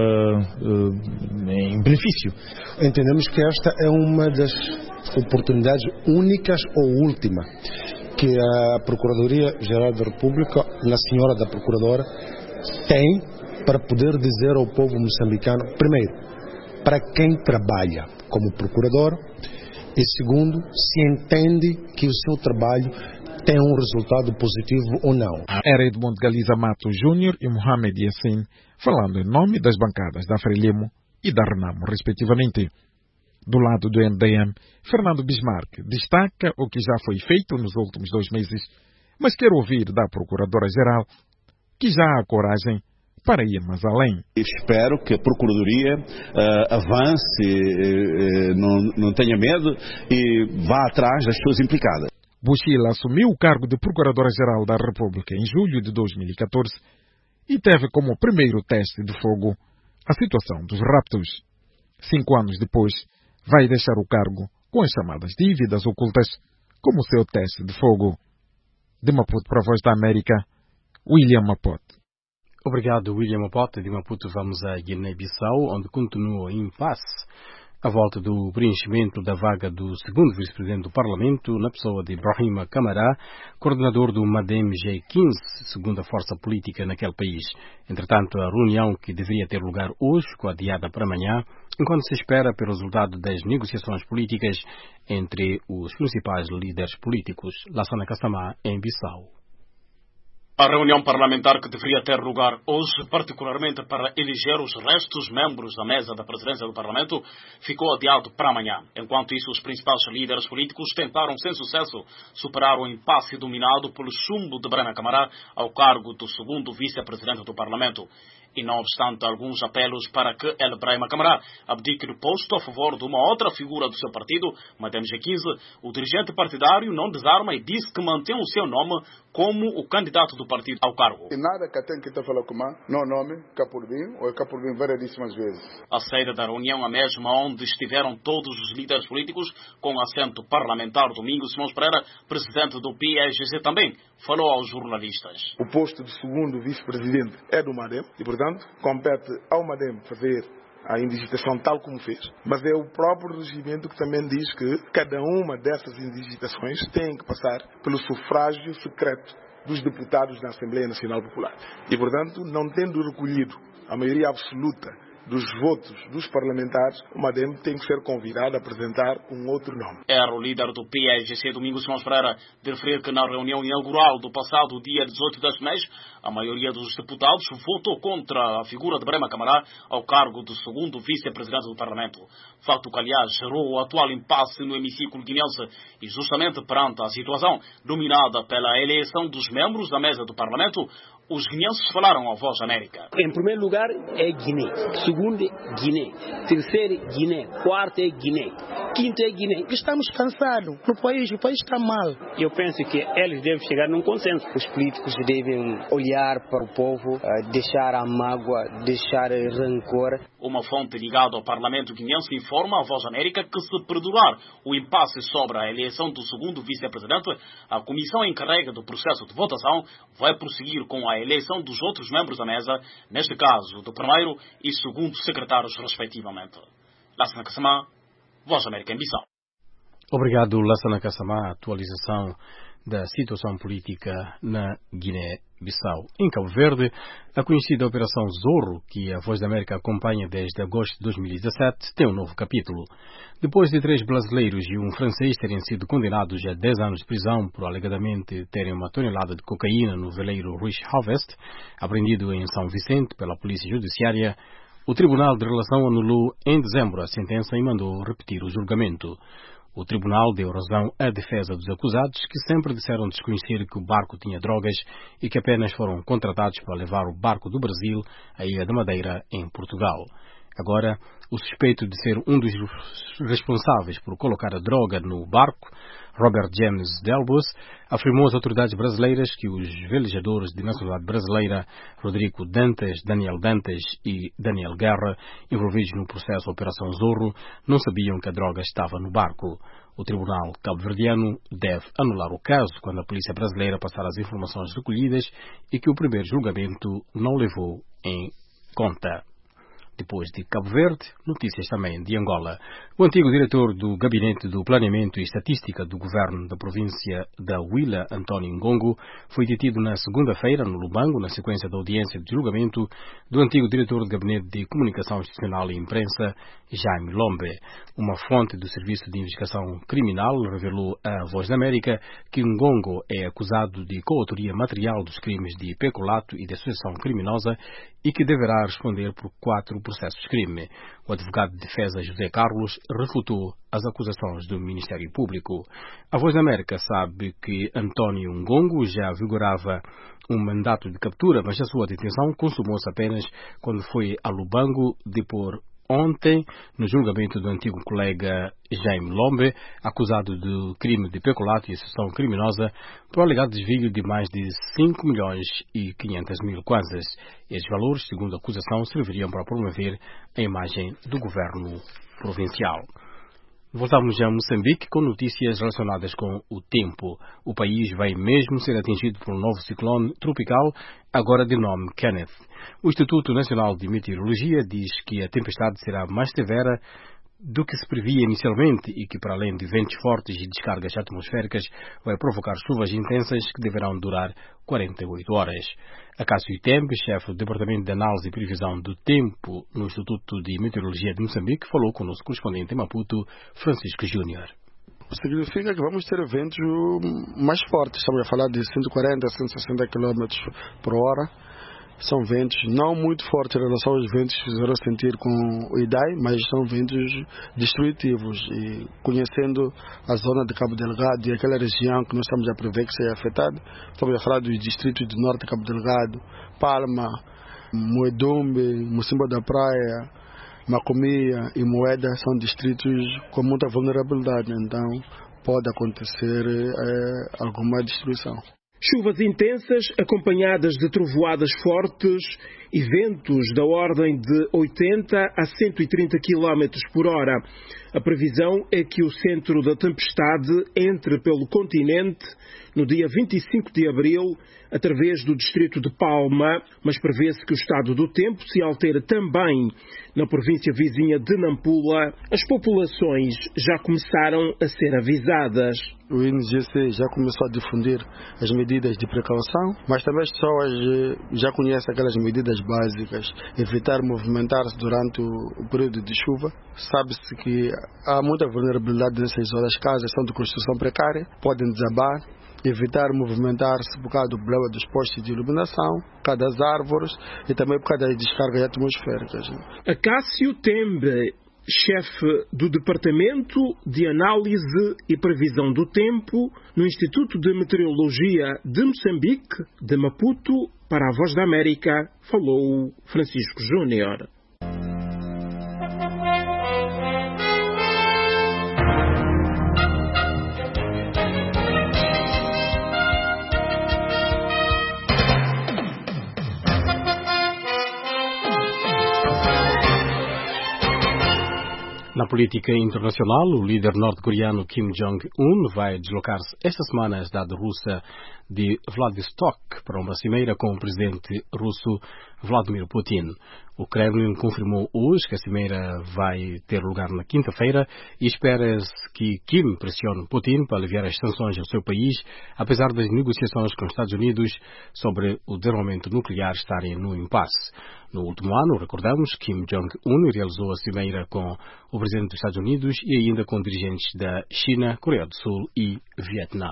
em benefício. Entendemos que esta é uma das oportunidades únicas ou última que a Procuradoria-Geral da República, na senhora da Procuradora, tem para poder dizer ao povo moçambicano, primeiro, para quem trabalha como procurador, e segundo, se entende que o seu trabalho tem um resultado positivo ou não. Era Edmundo Galiza Matos Júnior e Mohamed Yassin, falando em nome das bancadas da Frelimo e da Renamo, respectivamente. Do lado do MDM, Fernando Bismarck destaca o que já foi feito nos últimos 2 meses, mas quer ouvir da Procuradora-Geral que já há coragem para ir mais além. Espero que a Procuradoria avance, não tenha medo e vá atrás das pessoas implicadas. Buchel assumiu o cargo de Procuradora-Geral da República em julho de 2014 e teve como primeiro teste de fogo a situação dos raptos. 5 anos depois, vai deixar o cargo com as chamadas dívidas ocultas como seu teste de fogo. De Maputo para a Voz da América, William Mopote. Obrigado, William Mopote. De Maputo vamos a Guiné-Bissau, onde continua em impasse a volta do preenchimento da vaga do segundo vice-presidente do Parlamento, na pessoa de Ibrahima Camará, coordenador do MADEM G15, segunda força política naquele país. Entretanto, a reunião que deveria ter lugar hoje ficou adiada para amanhã, enquanto se espera pelo resultado das negociações políticas entre os principais líderes políticos. Lassana Kassamá, em Bissau. A reunião parlamentar que deveria ter lugar hoje, particularmente para eleger os restos membros da mesa da presidência do Parlamento, ficou adiado para amanhã. Enquanto isso, os principais líderes políticos tentaram, sem sucesso, superar o impasse dominado pelo chumbo de Brana Camará ao cargo do segundo vice-presidente do Parlamento. E não obstante alguns apelos para que El Brahima Camará abdique do posto a favor de uma outra figura do seu partido, Madame G15, o dirigente partidário não desarma e diz que mantém o seu nome como o candidato do partido ao cargo. E nada que tem que estar falando com não nome, Capurbim, ou Capurbim variedíssimas vezes. A saída da reunião, a mesma onde estiveram todos os líderes políticos, com assento parlamentar, Domingos Simões Pereira, presidente do PAIGC, também falou aos jornalistas. O posto de segundo vice-presidente é do MADEM e, portanto, compete ao MADEM fazer a indigitação tal como fez, mas é o próprio regimento que também diz que cada uma dessas indigitações tem que passar pelo sufrágio secreto dos deputados da Assembleia Nacional Popular. E, portanto, não tendo recolhido a maioria absoluta dos votos dos parlamentares, o MADEM tem que ser convidado a apresentar um outro nome. Era o líder do PAIGC, Domingos Simões Pereira, de referir que na reunião inaugural do passado dia 18 deste mês, a maioria dos deputados votou contra a figura de Brahima Camará ao cargo do segundo vice-presidente do Parlamento. Facto que, aliás, gerou o atual impasse no hemiciclo guineense e justamente perante a situação dominada pela eleição dos membros da mesa do Parlamento, os guineenses falaram à Voz América. Em primeiro lugar é Guiné, segundo é Guiné, terceiro é Guiné, quarto é Guiné, quinto é Guiné. Estamos cansados, o país está mal. Eu penso que eles devem chegar num consenso. Os políticos devem olhar para o povo, deixar a mágoa, deixar rancor. Uma fonte ligada ao Parlamento guineense informa à Voz América que, se perdurar o impasse sobre a eleição do segundo vice-presidente, a comissão encarregue do processo de votação vai prosseguir com a eleição dos outros membros da mesa, neste caso do primeiro e segundo secretários, respectivamente. Lassana Kassamá, Voz América em Bissau. Obrigado, Lassana Kassamá. Atualização da situação política na Guiné-Bissau. Em Cabo Verde, a conhecida Operação Zorro, que a Voz da América acompanha desde agosto de 2017, tem um novo capítulo. Depois de 3 brasileiros e um francês terem sido condenados a 10 anos de prisão por alegadamente terem uma tonelada de cocaína no veleiro Rich Harvest, apreendido em São Vicente pela Polícia Judiciária, o Tribunal de Relação anulou em dezembro a sentença e mandou repetir o julgamento. O tribunal deu razão à defesa dos acusados, que sempre disseram desconhecer que o barco tinha drogas e que apenas foram contratados para levar o barco do Brasil à Ilha da Madeira, em Portugal. Agora, o suspeito de ser um dos responsáveis por colocar a droga no barco, Robert James Delbos, afirmou às autoridades brasileiras que os velejadores de nacionalidade brasileira Rodrigo Dantas, Daniel Dantas e Daniel Guerra, envolvidos no processo Operação Zorro, não sabiam que a droga estava no barco. O tribunal cabo-verdiano deve anular o caso quando a polícia brasileira passar as informações recolhidas e que o primeiro julgamento não levou em conta. Depois de Cabo Verde, notícias também de Angola. O antigo diretor do Gabinete do Planeamento e Estatística do Governo da província da Huila, António Ngongo, foi detido na segunda-feira no Lubango, na sequência da audiência de julgamento do antigo diretor do Gabinete de Comunicação Institucional e Imprensa, Jaime Lombe. Uma fonte do Serviço de Investigação Criminal revelou à Voz da América que Ngongo é acusado de coautoria material dos crimes de peculato e de associação criminosa e que deverá responder por 4 processos de crime. O advogado de defesa José Carlos refutou as acusações do Ministério Público. A Voz da América sabe que António Ngongo já vigorava um mandato de captura, mas a sua detenção consumou-se apenas quando foi a Lubango depor ontem, no julgamento do antigo colega Jaime Lombe, acusado de crime de peculato e associação criminosa por alegado desvio de mais de 5.500.000 kwanzas. Estes valores, segundo a acusação, serviriam para promover a imagem do governo provincial. Voltamos a Moçambique com notícias relacionadas com o tempo. O país vai mesmo ser atingido por um novo ciclone tropical, agora de nome Kenneth. O Instituto Nacional de Meteorologia diz que a tempestade será mais severa do que se previa inicialmente e que, para além de ventos fortes e descargas atmosféricas, vai provocar chuvas intensas que deverão durar 48 horas. Acácio Tembe, chefe do Departamento de Análise e Previsão do Tempo no Instituto de Meteorologia de Moçambique, falou com o nosso correspondente em Maputo, Francisco Júnior. Significa que vamos ter ventos mais fortes, estamos a falar de 140 a 160 km por hora. São ventos não muito fortes em relação aos ventos que fizeram sentir com o Idai, mas são ventos destrutivos. E conhecendo a zona de Cabo Delgado e aquela região que nós estamos a prever que seja afetada, estamos a falar dos distritos do norte de Cabo Delgado, Palma, Moedumbe, Mocimba da Praia, Macomia e Moeda são distritos com muita vulnerabilidade, então pode acontecer alguma destruição. Chuvas intensas, acompanhadas de trovoadas fortes e ventos da ordem de 80 a 130 km por hora. A previsão é que o centro da tempestade entre pelo continente no dia 25 de abril, através do distrito de Palma, mas prevê-se que o estado do tempo se altere também na província vizinha de Nampula. As populações já começaram a ser avisadas. O INGC já começou a difundir as medidas de precaução, mas também as pessoas já conhecem aquelas medidas básicas, evitar movimentar-se durante o período de chuva. Sabe-se que há muita vulnerabilidade nessas zonas, as casas são de construção precária, podem desabar, evitar movimentar-se por causa do problema dos postes de iluminação, por causa das árvores e também por causa das descargas atmosféricas. Acácio Tembe, chefe do Departamento de Análise e Previsão do Tempo no Instituto de Meteorologia de Moçambique, de Maputo, para a Voz da América, falou Francisco Júnior. Na política internacional, o líder norte-coreano Kim Jong-un vai deslocar-se esta semana à cidade russa de Vladivostok para uma cimeira com o presidente russo Vladimir Putin. O Kremlin confirmou hoje que a cimeira vai ter lugar na quinta-feira e espera-se que Kim pressione Putin para aliviar as sanções ao seu país, apesar das negociações com os Estados Unidos sobre o desarmamento nuclear estarem no impasse. No último ano, recordamos, Kim Jong-un realizou a cimeira com o presidente dos Estados Unidos e ainda com dirigentes da China, Coreia do Sul e Vietnã.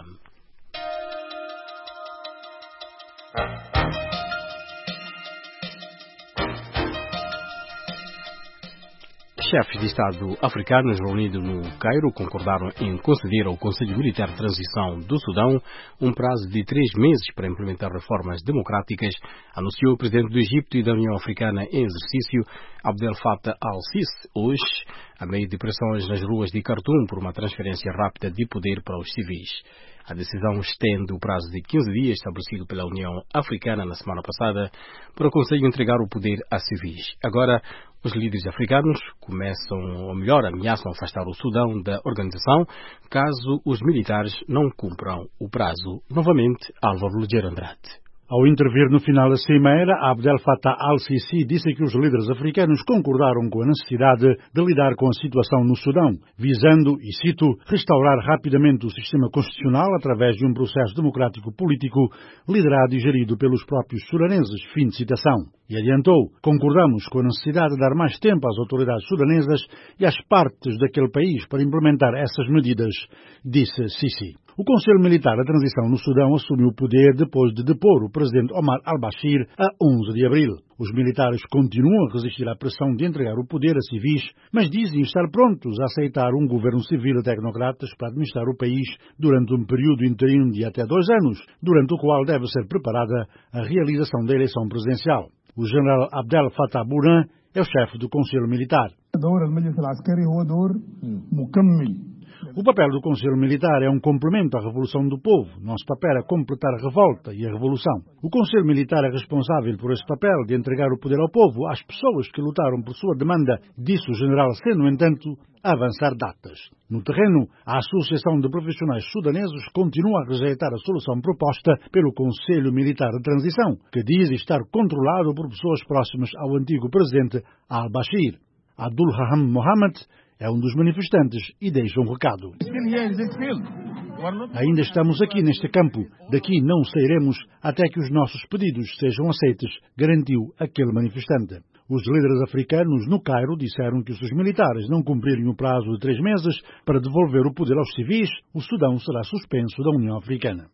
Chefes de Estado africanos reunidos no Cairo concordaram em conceder ao Conselho Militar de Transição do Sudão um prazo de 3 meses para implementar reformas democráticas, anunciou o presidente do Egito e da União Africana em exercício, Abdel Fattah al-Sisi, hoje, a meio de pressões nas ruas de Khartoum por uma transferência rápida de poder para os civis. A decisão estende o prazo de 15 dias estabelecido pela União Africana na semana passada para o Conselho entregar o poder a civis. Agora, os líderes africanos ameaçam afastar o Sudão da organização caso os militares não cumpram o prazo. Novamente, Álvaro Ligeiro Andrade. Ao intervir no final da cimeira, Abdel Fattah al-Sisi disse que os líderes africanos concordaram com a necessidade de lidar com a situação no Sudão, visando, e cito, restaurar rapidamente o sistema constitucional através de um processo democrático político liderado e gerido pelos próprios sudaneses, fim de citação. E adiantou, concordamos com a necessidade de dar mais tempo às autoridades sudanesas e às partes daquele país para implementar essas medidas, disse Sisi. O Conselho Militar da Transição no Sudão assumiu o poder depois de depor o presidente Omar al-Bashir a 11 de abril. Os militares continuam a resistir à pressão de entregar o poder a civis, mas dizem estar prontos a aceitar um governo civil de tecnocratas para administrar o país durante um período interino de até 2 anos, durante o qual deve ser preparada a realização da eleição presidencial. O general Abdel Fattah Burhan é o chefe do Conselho Militar. O papel do Conselho Militar é um complemento à Revolução do Povo. Nosso papel é completar a revolta e a revolução. O Conselho Militar é responsável por esse papel de entregar o poder ao povo, às pessoas que lutaram por sua demanda, disse o general, sem, no entanto, avançar datas. No terreno, a Associação de Profissionais Sudaneses continua a rejeitar a solução proposta pelo Conselho Militar de Transição, que diz estar controlado por pessoas próximas ao antigo presidente al-Bashir. Abdul Rahman Mohamed é um dos manifestantes e deixa um recado. Ainda estamos aqui neste campo. Daqui não sairemos até que os nossos pedidos sejam aceitos, garantiu aquele manifestante. Os líderes africanos no Cairo disseram que se os militares não cumprirem o prazo de 3 meses para devolver o poder aos civis, o Sudão será suspenso da União Africana.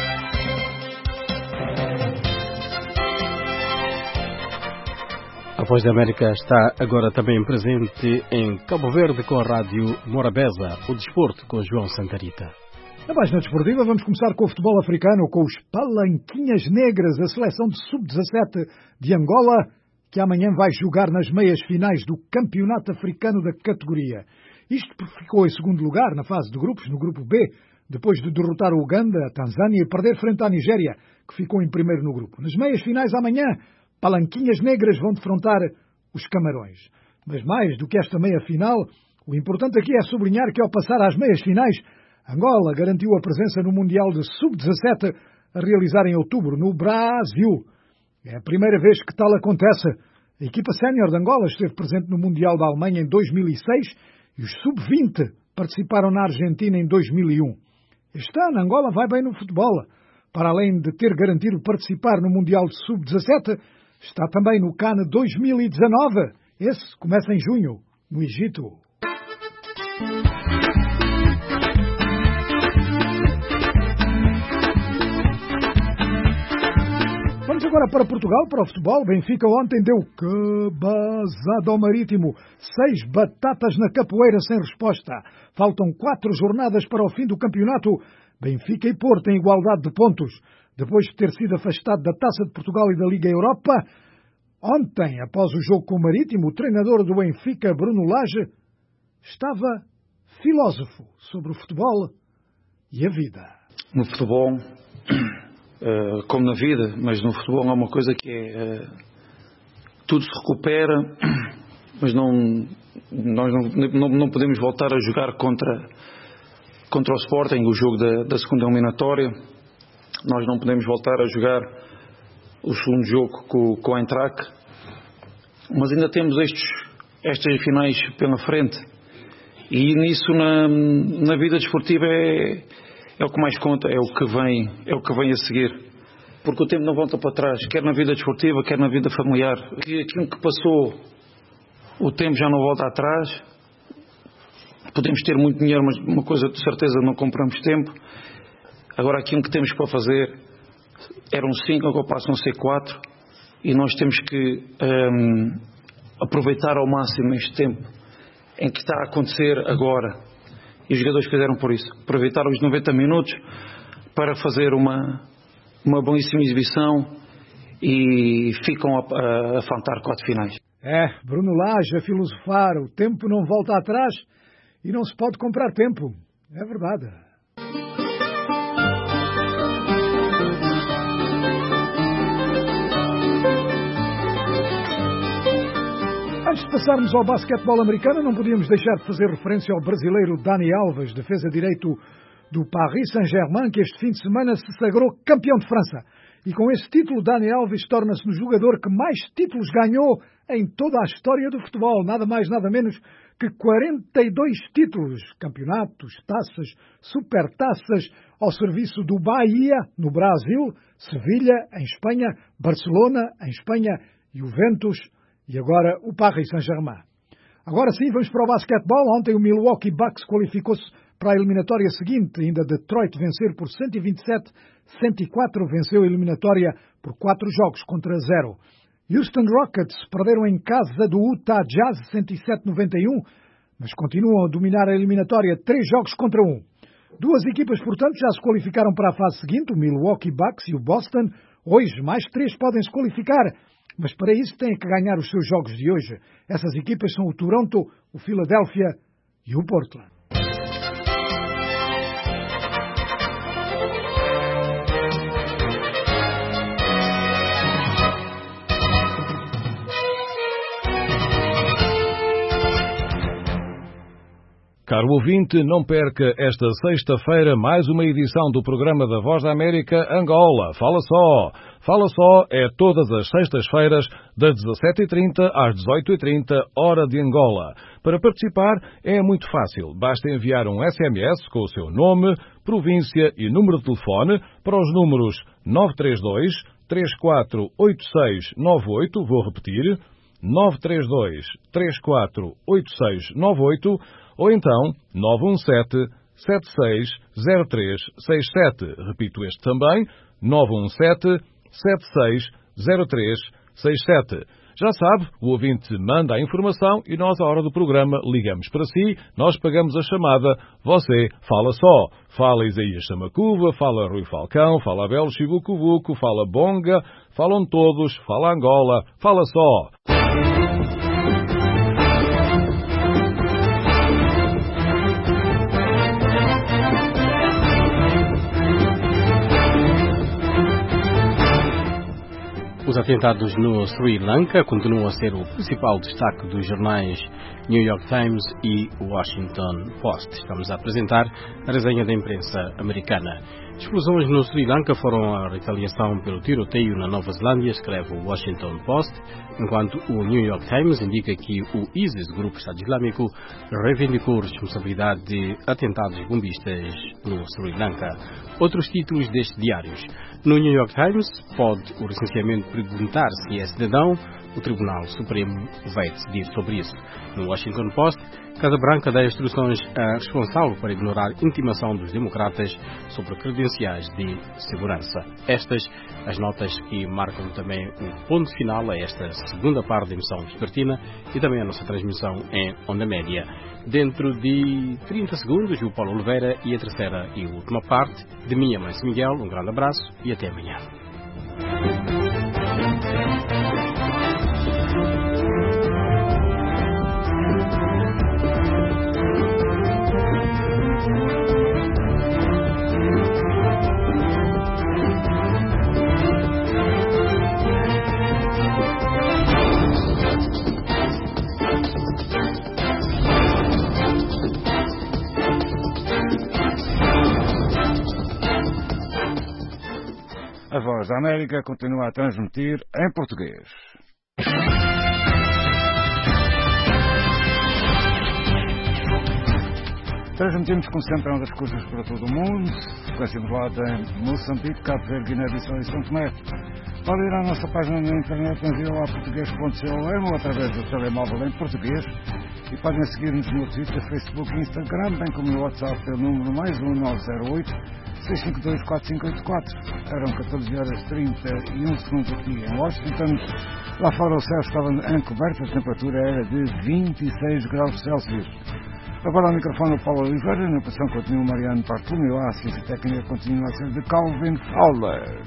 A Voz da América está agora também presente em Cabo Verde com a Rádio Morabeza, o desporto com João Santarita. Na página desportiva vamos começar com o futebol africano, com os Palanquinhas Negras, a seleção de sub-17 de Angola, que amanhã vai jogar nas meias finais do Campeonato Africano da categoria. Isto porque ficou em segundo lugar na fase de grupos, no grupo B, depois de derrotar o Uganda, a Tanzânia e perder frente à Nigéria, que ficou em primeiro no grupo. Nas meias finais amanhã, Palanquinhas Negras vão defrontar os Camarões. Mas mais do que esta meia final, o importante aqui é sublinhar que ao passar às meias finais, Angola garantiu a presença no Mundial de Sub-17 a realizar em outubro no Brasil. É a primeira vez que tal acontece. A equipa sénior de Angola esteve presente no Mundial da Alemanha em 2006 e os Sub-20 participaram na Argentina em 2001. Este ano Angola vai bem no futebol. Para além de ter garantido participar no Mundial de Sub-17, está também no CAN 2019. Esse começa em junho, no Egito. Vamos agora para Portugal, para o futebol. Benfica ontem deu cabazada ao Marítimo. 6 batatas na capoeira sem resposta. Faltam 4 jornadas para o fim do campeonato. Benfica e Porto em igualdade de pontos. Depois de ter sido afastado da Taça de Portugal e da Liga Europa, ontem, após o jogo com o Marítimo, o treinador do Benfica, Bruno Lage, estava filósofo sobre o futebol e a vida. No futebol, como na vida, mas no futebol há uma coisa que é tudo se recupera, mas nós não podemos voltar a jogar contra o Sporting, o jogo da segunda eliminatória. Nós não podemos voltar a jogar o segundo jogo com a Eintracht, mas ainda temos estas finais pela frente, e nisso na vida desportiva é o que mais conta, é o que vem a seguir, porque o tempo não volta para trás, quer na vida desportiva, quer na vida familiar. Aquilo que passou, o tempo já não volta atrás. Podemos ter muito dinheiro, mas uma coisa de certeza, não compramos tempo. Agora aquilo que temos para fazer eram 5, agora passam a ser 4, e nós temos que aproveitar ao máximo este tempo em que está a acontecer agora, e os jogadores fizeram por isso, aproveitar os 90 minutos para fazer uma belíssima exibição e ficam a faltar 4 finais. Bruno Lage a filosofar, o tempo não volta atrás e não se pode comprar tempo, é verdade. Antes de passarmos ao basquetebol americano, não podíamos deixar de fazer referência ao brasileiro Dani Alves, defesa direito do Paris Saint-Germain, que este fim de semana se sagrou campeão de França. E com esse título, Dani Alves torna-se o jogador que mais títulos ganhou em toda a história do futebol. Nada mais, nada menos que 42 títulos, campeonatos, taças, supertaças, ao serviço do Bahia, no Brasil, Sevilha, em Espanha, Barcelona, em Espanha, Juventus e agora o Paris Saint-Germain. Agora sim, vamos para o basquetebol. Ontem o Milwaukee Bucks qualificou-se para a eliminatória seguinte. Ainda Detroit vencer por 127-104, venceu a eliminatória por 4 jogos contra 0. Houston Rockets perderam em casa do Utah Jazz 107-91, mas continuam a dominar a eliminatória 3 jogos contra 1. 2 equipas, portanto, já se qualificaram para a fase seguinte, o Milwaukee Bucks e o Boston. Hoje, mais 3 podem se qualificar, mas para isso têm que ganhar os seus jogos de hoje. Essas equipas são o Toronto, o Philadelphia e o Portland. Caro ouvinte, não perca esta sexta-feira mais uma edição do programa da Voz da América Angola. Fala só! Fala só é todas as sextas-feiras, das 17h30 às 18h30, hora de Angola. Para participar é muito fácil. Basta enviar um SMS com o seu nome, província e número de telefone para os números 932 348698, vou repetir, 932 348698, ou então 917-760367. Repito este também, 917-760367. 0367. Já sabe, o ouvinte manda a informação e nós, à hora do programa, ligamos para si, nós pagamos a chamada, você fala só. Fala Isaías Samacuva, fala Rui Falcão, fala Abel Chibucubuco, fala Bonga, falam todos, fala Angola, fala só. Os atentados no Sri Lanka continuam a ser o principal destaque dos jornais New York Times e Washington Post. Estamos a apresentar a resenha da imprensa americana. Explosões no Sri Lanka foram a retaliação pelo tiroteio na Nova Zelândia, escreve o Washington Post, enquanto o New York Times indica que o ISIS, Grupo Estado Islâmico, reivindicou responsabilidade de atentados bombistas no Sri Lanka. Outros títulos destes diários. No New York Times, pode o recenseamento perguntar se é cidadão, o Tribunal Supremo vai decidir sobre isso. No Washington Post, Casa Branca dá instruções à responsável para ignorar intimação dos democratas sobre credenciais de segurança. Estas, as notas que marcam também o ponto final a esta segunda parte da emissão vespertina e também a nossa transmissão em onda média. Dentro de 30 segundos, o Paulo Oliveira e a terceira e última parte de minha mãe Miguel. Um grande abraço e até amanhã. A Voz da América continua a transmitir em português. Transmitimos, como sempre, ondas curtas para todo o mundo, frequência modulada em Moçambique, Cabo Verde, Guiné-Bissau e São Tomé. Pode ir à nossa página na internet, naziolá.português.com ou através do telemóvel em português. E podem seguir-nos no Twitter, Facebook e Instagram, bem como no WhatsApp pelo número +1908 652 4584. Eram 14 horas 31 segundos aqui em Washington. Lá fora o céu estava encoberto, a temperatura era de 26 graus Celsius. Agora ao microfone o Paulo Oliveira, na operação continua Mariano Bartolomeu, a assistência técnica continua a ser de Calvin Fowler.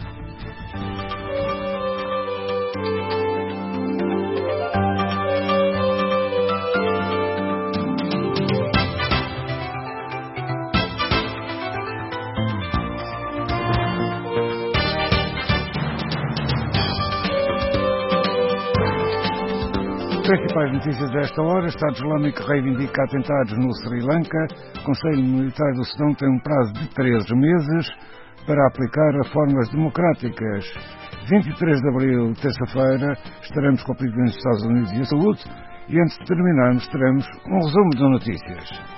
Principais notícias desta hora: Estado Islâmico reivindica atentados no Sri Lanka. Conselho Militar do Sudão tem um prazo de 13 meses para aplicar reformas democráticas. 23 de abril, terça-feira, estaremos com o presidente dos Estados Unidos e a saúde. E antes de terminarmos, teremos um resumo de notícias.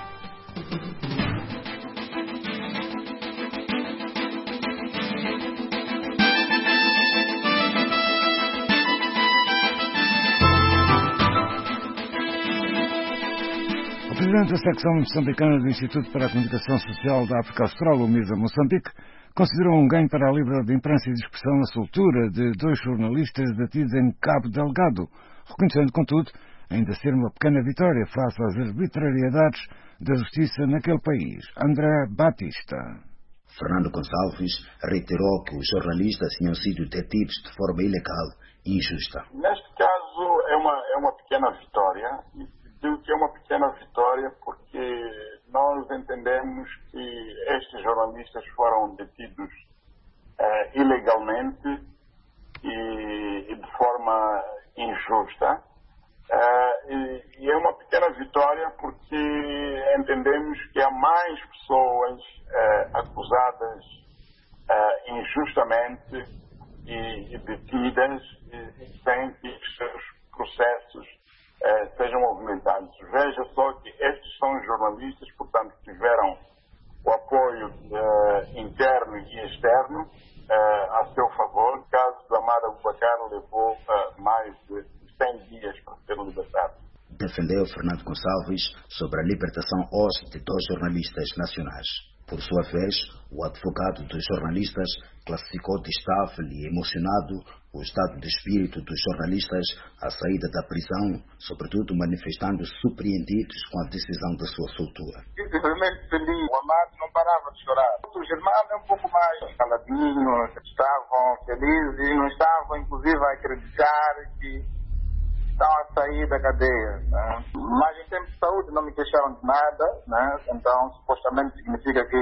O presidente da secção moçambicana do Instituto para a Comunicação Social da África Austral, o MISA Moçambique, considerou um ganho para a liberdade de imprensa e de expressão a soltura de 2 jornalistas detidos em Cabo Delgado, reconhecendo, contudo, ainda ser uma pequena vitória face às arbitrariedades da justiça naquele país. André Batista. Fernando Gonçalves reiterou que os jornalistas tinham sido detidos de forma ilegal e injusta. Neste caso é uma pequena vitória. Digo que é uma pequena vitória porque nós entendemos que estes jornalistas foram detidos ilegalmente e de forma injusta. E é uma pequena vitória porque entendemos que há mais pessoas acusadas injustamente e detidas sem que os seus processos sejam movimentados. Veja só que estes são jornalistas, portanto, que tiveram o apoio interno e externo a seu favor. O caso do Amado Abubacar levou mais de 100 dias para ser libertado. Defendeu Fernando Gonçalves sobre a libertação hoje de 2 jornalistas nacionais. Por sua vez, o advogado dos jornalistas classificou de estável e emocionado o estado de espírito dos jornalistas à saída da prisão, sobretudo manifestando-se surpreendidos com a decisão da sua soltura. Simplesmente feliz. O Amado não parava de chorar. Os irmãos um pouco mais caladinhos, estavam felizes e não estavam, inclusive, a acreditar que estão a sair da cadeia. Né? Mas em termos de saúde não me queixaram de nada, né? Então supostamente significa que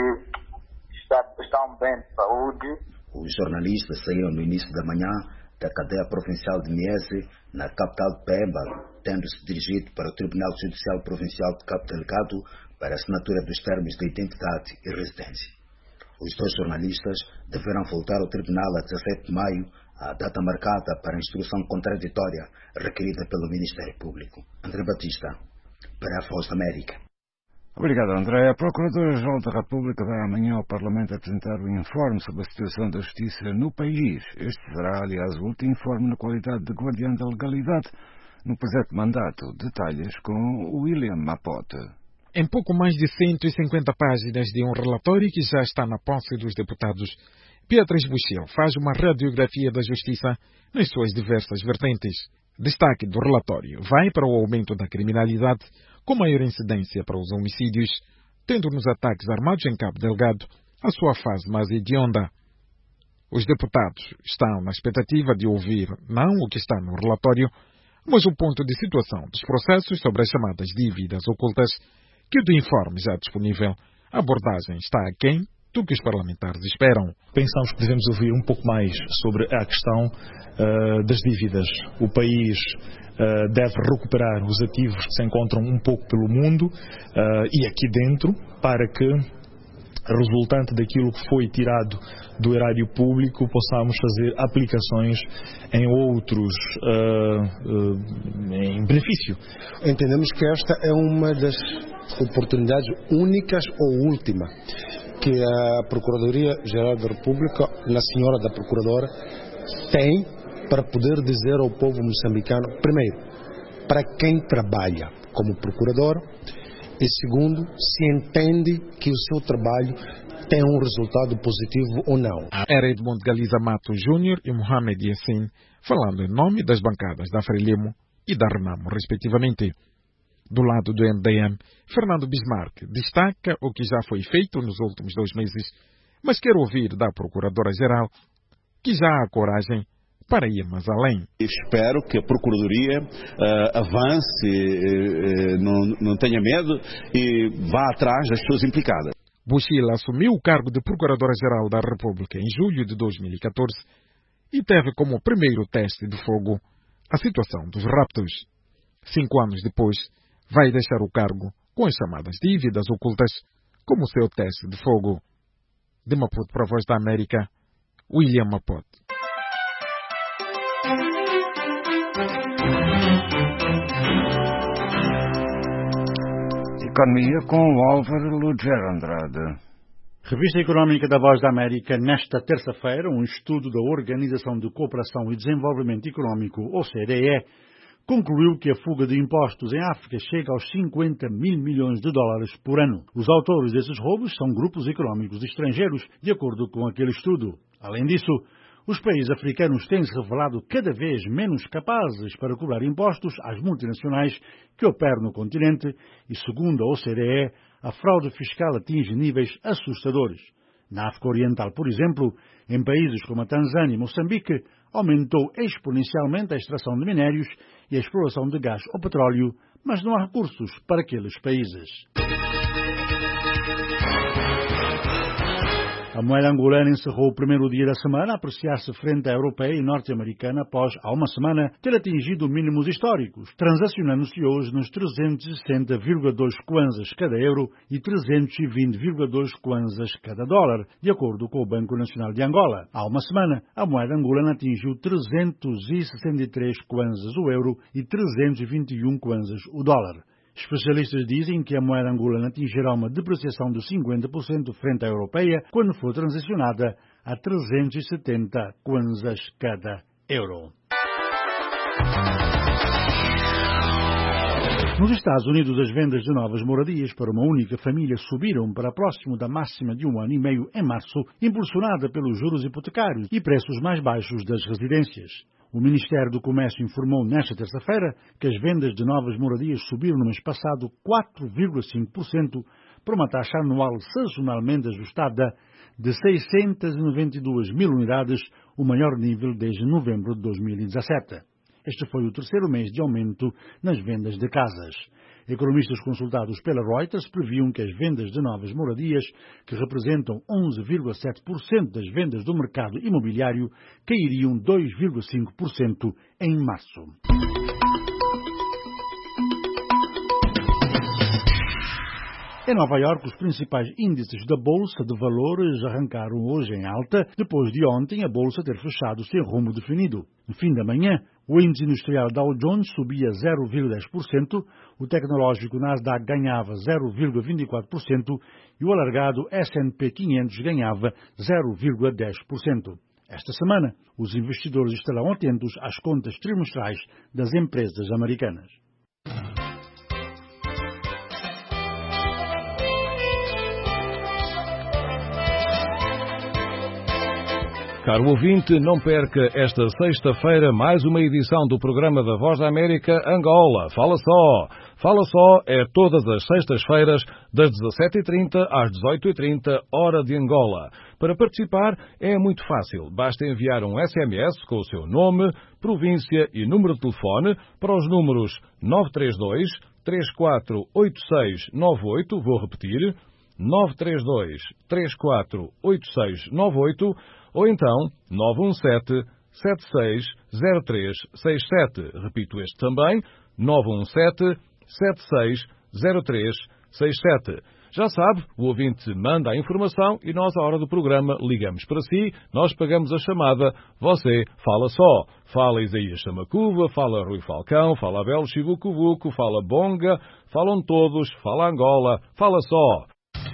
estão bem de saúde. Os jornalistas saíram no início da manhã da cadeia provincial de Miese, na capital de Pemba, tendo-se dirigido para o Tribunal Judicial Provincial de Cabo Delgado para a assinatura dos termos de identidade e residência. Os dois jornalistas deverão voltar ao tribunal a 17 de maio, a data marcada para a instrução contraditória requerida pelo Ministério Público. André Batista, para a Voz da América. Obrigado, André. A Procuradora-Geral da República vai amanhã ao Parlamento apresentar o informe sobre a situação da justiça no país. Este será, aliás, o último informe na qualidade de guardiã da legalidade no presente mandato. Detalhes com William Mapote. Em pouco mais de 150 páginas de um relatório que já está na posse dos deputados, Beatriz Buchel faz uma radiografia da justiça nas suas diversas vertentes. Destaque do relatório vai para o aumento da criminalidade, com maior incidência para os homicídios, tendo nos ataques armados em Cabo Delgado a sua fase mais hedionda. Os deputados estão na expectativa de ouvir não o que está no relatório, mas o ponto de situação dos processos sobre as chamadas dívidas ocultas, que do informe já disponível, a abordagem está aquém do que os parlamentares esperam. Pensamos que devemos ouvir um pouco mais sobre a questão das dívidas. O país deve recuperar os ativos que se encontram um pouco pelo mundo e aqui dentro, para que, resultante daquilo que foi tirado do erário público, possamos fazer aplicações em outros, em benefício. Entendemos que esta é uma das oportunidades únicas ou última que a Procuradoria-Geral da República, na senhora da Procuradora, tem para poder dizer ao povo moçambicano, primeiro, para quem trabalha como procurador, e segundo, se entende que o seu trabalho tem um resultado positivo ou não. Era Edmundo Galiza Mato Júnior e Mohamed Yassin, falando em nome das bancadas da Frelimo e da Renamo, respectivamente. Do lado do MDM, Fernando Bismarck destaca o que já foi feito nos últimos 2 meses, mas quer ouvir da Procuradora-Geral que já há coragem para ir mais além. Espero que a Procuradoria avance, não tenha medo e vá atrás das pessoas implicadas. Buchel assumiu o cargo de Procuradora-Geral da República em julho de 2014 e teve como primeiro teste de fogo a situação dos raptos. 5 anos depois, vai deixar o cargo com as chamadas dívidas ocultas como seu teste de fogo. De Maputo para a Voz da América, William Mapote. Economia com o Álvaro Lugero Andrade. Revista Económica da Voz da América, nesta terça-feira, um estudo da Organização de Cooperação e Desenvolvimento Económico, OCDE, concluiu que a fuga de impostos em África chega aos 50 mil milhões de dólares por ano. Os autores desses roubos são grupos económicos estrangeiros, de acordo com aquele estudo. Além disso, os países africanos têm-se revelado cada vez menos capazes para cobrar impostos às multinacionais que operam no continente e, segundo a OCDE, a fraude fiscal atinge níveis assustadores. Na África Oriental, por exemplo, em países como a Tanzânia e Moçambique, aumentou exponencialmente a extração de minérios e a exploração de gás ou petróleo, mas não há recursos para aqueles países. A moeda angolana encerrou o primeiro dia da semana a apreciar-se frente à europeia e norte-americana após, há uma semana, ter atingido mínimos históricos, transacionando-se hoje nos 360,2 kwanzas cada euro e 320,2 kwanzas cada dólar, de acordo com o Banco Nacional de Angola. Há uma semana, a moeda angolana atingiu 363 kwanzas o euro e 321 kwanzas o dólar. Especialistas dizem que a moeda angolana atingirá uma depreciação de 50% frente à europeia quando for transacionada a 370 kwanzas cada euro. Nos Estados Unidos, as vendas de novas moradias para uma única família subiram para próximo da máxima de 1 ano e meio em março, impulsionada pelos juros hipotecários e preços mais baixos das residências. O Ministério do Comércio informou nesta terça-feira que as vendas de novas moradias subiram no mês passado 4,5% para uma taxa anual sazonalmente ajustada de 692 mil unidades, o maior nível desde novembro de 2017. Este foi o terceiro mês de aumento nas vendas de casas. Economistas consultados pela Reuters previam que as vendas de novas moradias, que representam 11,7% das vendas do mercado imobiliário, cairiam 2,5% em março. Em Nova Iorque, os principais índices da Bolsa de Valores arrancaram hoje em alta, depois de ontem a Bolsa ter fechado sem rumo definido. No fim da manhã, o índice industrial Dow Jones subia 0,10%, o tecnológico Nasdaq ganhava 0,24% e o alargado S&P 500 ganhava 0,10%. Esta semana, os investidores estarão atentos às contas trimestrais das empresas americanas. Caro ouvinte, não perca esta sexta-feira mais uma edição do programa da Voz da América Angola. Fala só! Fala só é todas as sextas-feiras, das 17h30 às 18h30, hora de Angola. Para participar é muito fácil. Basta enviar um SMS com o seu nome, província e número de telefone para os números 932 348698, vou repetir, 932 348698, ou então 917-760367. Repito este também, 917-760367. Já sabe, o ouvinte manda a informação e nós, à hora do programa, ligamos para si, nós pagamos a chamada, você fala só. Fala Isaías Chamacuva, fala Rui Falcão, fala Abel Chivucuvuco, fala Bonga, falam todos, fala Angola, fala só.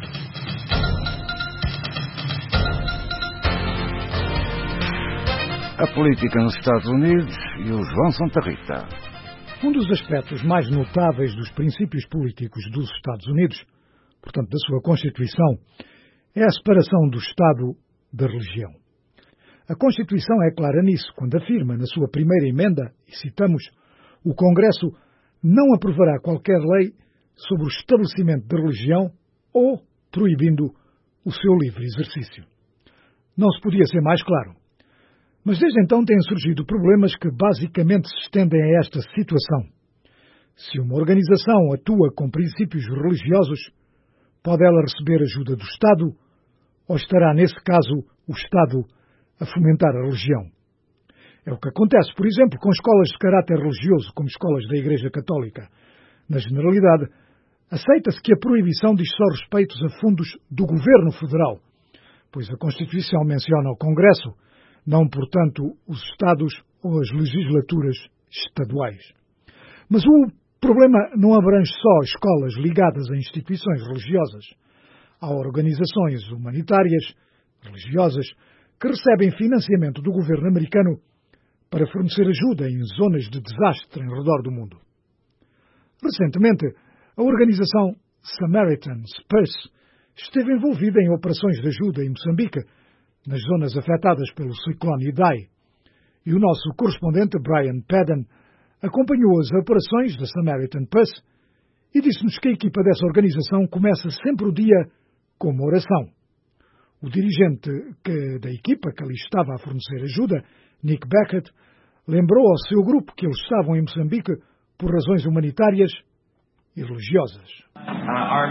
A política nos Estados Unidos e o João Santa Rita. Um dos aspectos mais notáveis dos princípios políticos dos Estados Unidos, portanto da sua Constituição, é a separação do Estado da religião. A Constituição é clara nisso quando afirma na sua primeira emenda, e citamos, o Congresso não aprovará qualquer lei sobre o estabelecimento da religião ou proibindo o seu livre exercício. Não se podia ser mais claro. Mas desde então têm surgido problemas que basicamente se estendem a esta situação. Se uma organização atua com princípios religiosos, pode ela receber ajuda do Estado ou estará, nesse caso, o Estado a fomentar a religião? É o que acontece, por exemplo, com escolas de caráter religioso, como escolas da Igreja Católica. Na generalidade, aceita-se que a proibição diz só respeito a fundos do Governo Federal, pois a Constituição menciona o Congresso, não, portanto, os Estados ou as legislaturas estaduais. Mas o problema não abrange só escolas ligadas a instituições religiosas. Há organizações humanitárias, religiosas, que recebem financiamento do governo americano para fornecer ajuda em zonas de desastre em redor do mundo. Recentemente, a organização Samaritan's Purse esteve envolvida em operações de ajuda em Moçambique, nas zonas afetadas pelo ciclone Idai, e o nosso correspondente Brian Padden acompanhou as operações da Samaritan Purse e disse-nos que a equipa dessa organização começa sempre o dia com uma oração. O dirigente da equipa que ali estava a fornecer ajuda, Nick Beckett, lembrou ao seu grupo que eles estavam em Moçambique por razões humanitárias e religiosas. A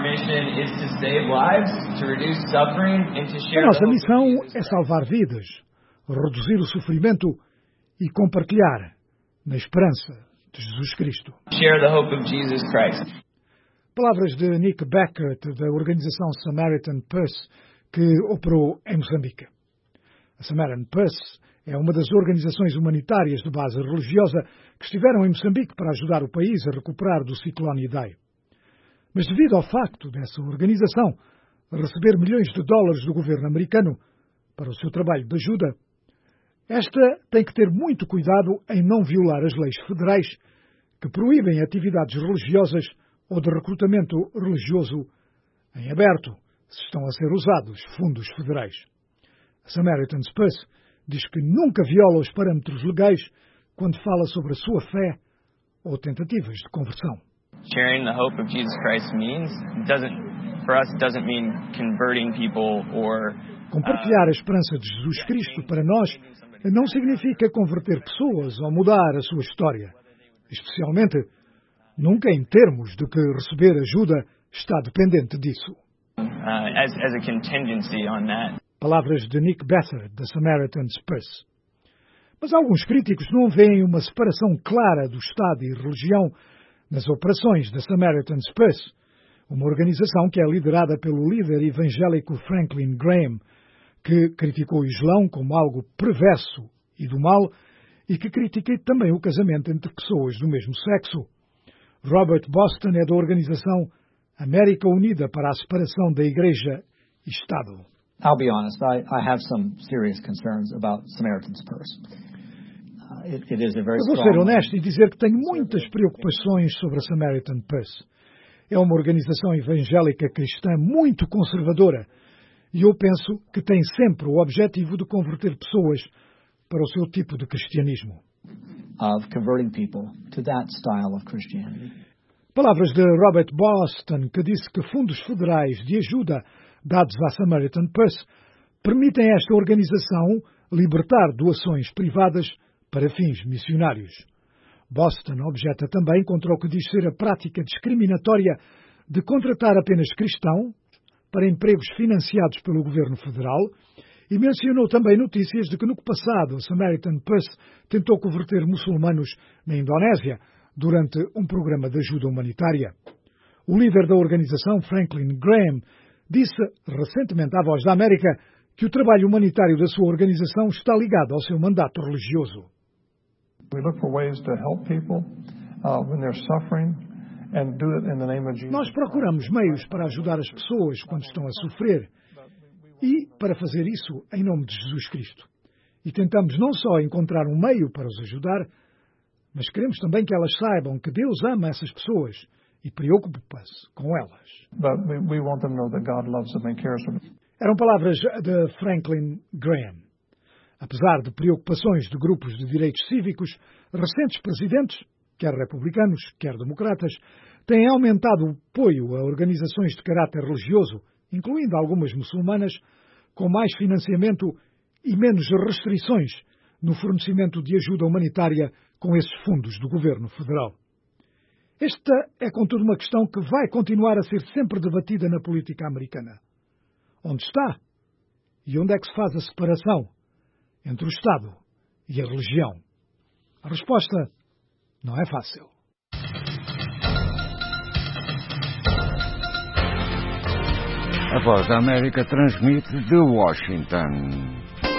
nossa missão é salvar vidas, reduzir o sofrimento e compartilhar na esperança de Jesus Cristo. Palavras de Nick Beckett, da organização Samaritan Purse, que operou em Moçambique. A Samaritan Purse é uma das organizações humanitárias de base religiosa que estiveram em Moçambique para ajudar o país a recuperar do ciclone Idai. Mas devido ao facto dessa organização receber milhões de dólares do governo americano para o seu trabalho de ajuda, esta tem que ter muito cuidado em não violar as leis federais que proíbem atividades religiosas ou de recrutamento religioso em aberto, se estão a ser usados fundos federais. A Samaritan's Purse diz que nunca viola os parâmetros legais quando fala sobre a sua fé ou tentativas de conversão. Sharing the hope of Jesus Christ doesn't mean converting people or compartilhar a esperança de Jesus Cristo para nós não significa converter pessoas ou mudar a sua história, especialmente nunca em termos de que receber ajuda está dependente disso. as a contingency on that. Palavras de Nick Besser, da Samaritan's Purse. Mas alguns críticos não veem uma separação clara do Estado e religião nas operações da Samaritan's Purse, uma organização que é liderada pelo líder evangélico Franklin Graham, que criticou o Islão como algo perverso e do mal e que critica também o casamento entre pessoas do mesmo sexo. Robert Boston é da organização América Unida para a Separação da Igreja e Estado. I'll be honest, I have some serious concerns about Samaritan's Purse. It is a very Eu vou ser honesto e dizer que tenho muitas preocupações sobre a Samaritan Purse. É uma organização evangélica cristã muito conservadora e eu penso que tem sempre o objetivo de converter pessoas para o seu tipo de cristianismo. Of converting people to that style of Christianity. Palavras de Robert Boston, que disse que fundos federais de ajuda dados à Samaritan Purse permitem a esta organização libertar doações privadas para fins missionários. Boston objeta também contra o que diz ser a prática discriminatória de contratar apenas cristãos para empregos financiados pelo governo federal e mencionou também notícias de que no passado a Samaritan Purse tentou converter muçulmanos na Indonésia durante um programa de ajuda humanitária. O líder da organização, Franklin Graham, disse recentemente à Voz da América que o trabalho humanitário da sua organização está ligado ao seu mandato religioso. Nós procuramos meios para ajudar as pessoas quando estão a sofrer e para fazer isso em nome de Jesus Cristo. E tentamos não só encontrar um meio para os ajudar, mas queremos também que elas saibam que Deus ama essas pessoas e preocupa-se com elas. Eram palavras de Franklin Graham. Apesar de preocupações de grupos de direitos cívicos, recentes presidentes, quer republicanos, quer democratas, têm aumentado o apoio a organizações de caráter religioso, incluindo algumas muçulmanas, com mais financiamento e menos restrições no fornecimento de ajuda humanitária com esses fundos do governo federal. Esta é, contudo, uma questão que vai continuar a ser sempre debatida na política americana. Onde está e onde é que se faz a separação entre o Estado e a religião? A resposta não é fácil. A Voz da América transmite de Washington.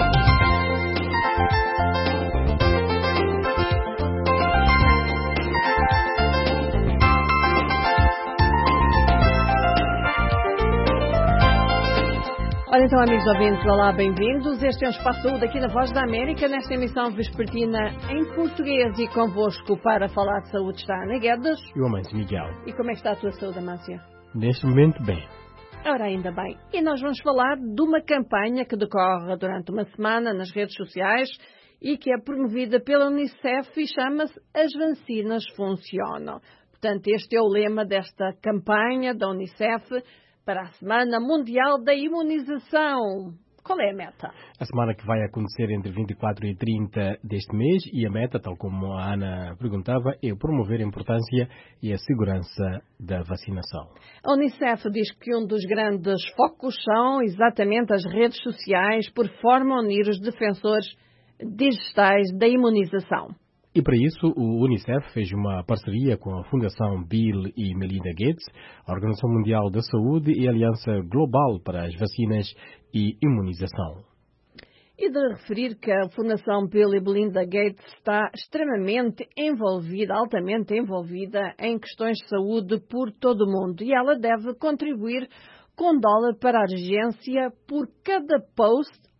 Ora então, amigos ouvintes, olá, bem-vindos. Este é o Espaço Saúde aqui na Voz da América, nesta emissão vespertina em português e convosco para falar de saúde está Ana Guedes. E o Amâncio Miguel. E como é que está a tua saúde, Amâncio? Neste momento, bem. Ora, ainda bem. E nós vamos falar de uma campanha que decorre durante uma semana nas redes sociais e que é promovida pela Unicef e chama-se As Vacinas Funcionam. Portanto, este é o lema desta campanha da Unicef para a Semana Mundial da Imunização. Qual é a meta? A semana que vai acontecer entre 24 e 30 deste mês e a meta, tal como a Ana perguntava, é promover a importância e a segurança da vacinação. A Unicef diz que um dos grandes focos são exatamente as redes sociais por forma a unir os defensores digitais da imunização. E para isso, o Unicef fez uma parceria com a Fundação Bill e Melinda Gates, a Organização Mundial da Saúde e a Aliança Global para as Vacinas e Imunização. E de referir que a Fundação Bill e Melinda Gates está extremamente envolvida, altamente envolvida em questões de saúde por todo o mundo. E ela deve contribuir com $1 para a agência por cada post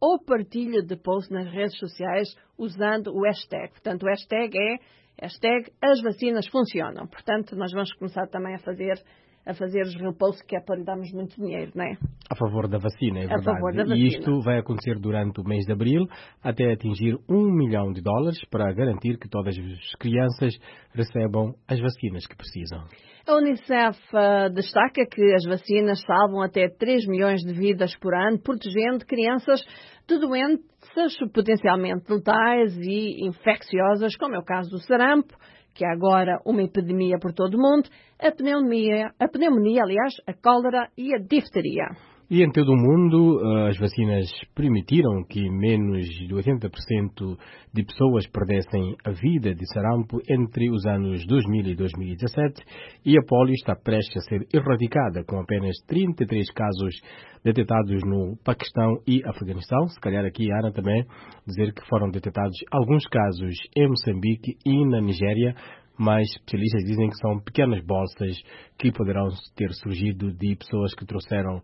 ou partilha de posts nas redes sociais usando o hashtag. Portanto, o hashtag é as vacinas funcionam. Portanto, nós vamos começar também a fazer os reposts, que é para lhe darmos muito dinheiro, não é? A favor da vacina, é verdade. A favor da vacina. E isto vai acontecer durante o mês de abril, até atingir $1 milhão para garantir que todas as crianças recebam as vacinas que precisam. A Unicef destaca que as vacinas salvam até 3 milhões de vidas por ano, protegendo crianças de doenças potencialmente letais e infecciosas, como é o caso do sarampo, que é agora uma epidemia por todo o mundo, a pneumonia, a cólera e a difteria. E em todo o mundo, as vacinas permitiram que menos de 80% de pessoas perdessem a vida de sarampo entre os anos 2000 e 2017, e a polio está prestes a ser erradicada, com apenas 33 casos detectados no Paquistão e Afeganistão. Se calhar aqui, Ana, também dizer que foram detectados alguns casos em Moçambique e na Nigéria, mas especialistas dizem que são pequenas bolsas que poderão ter surgido de pessoas que trouxeram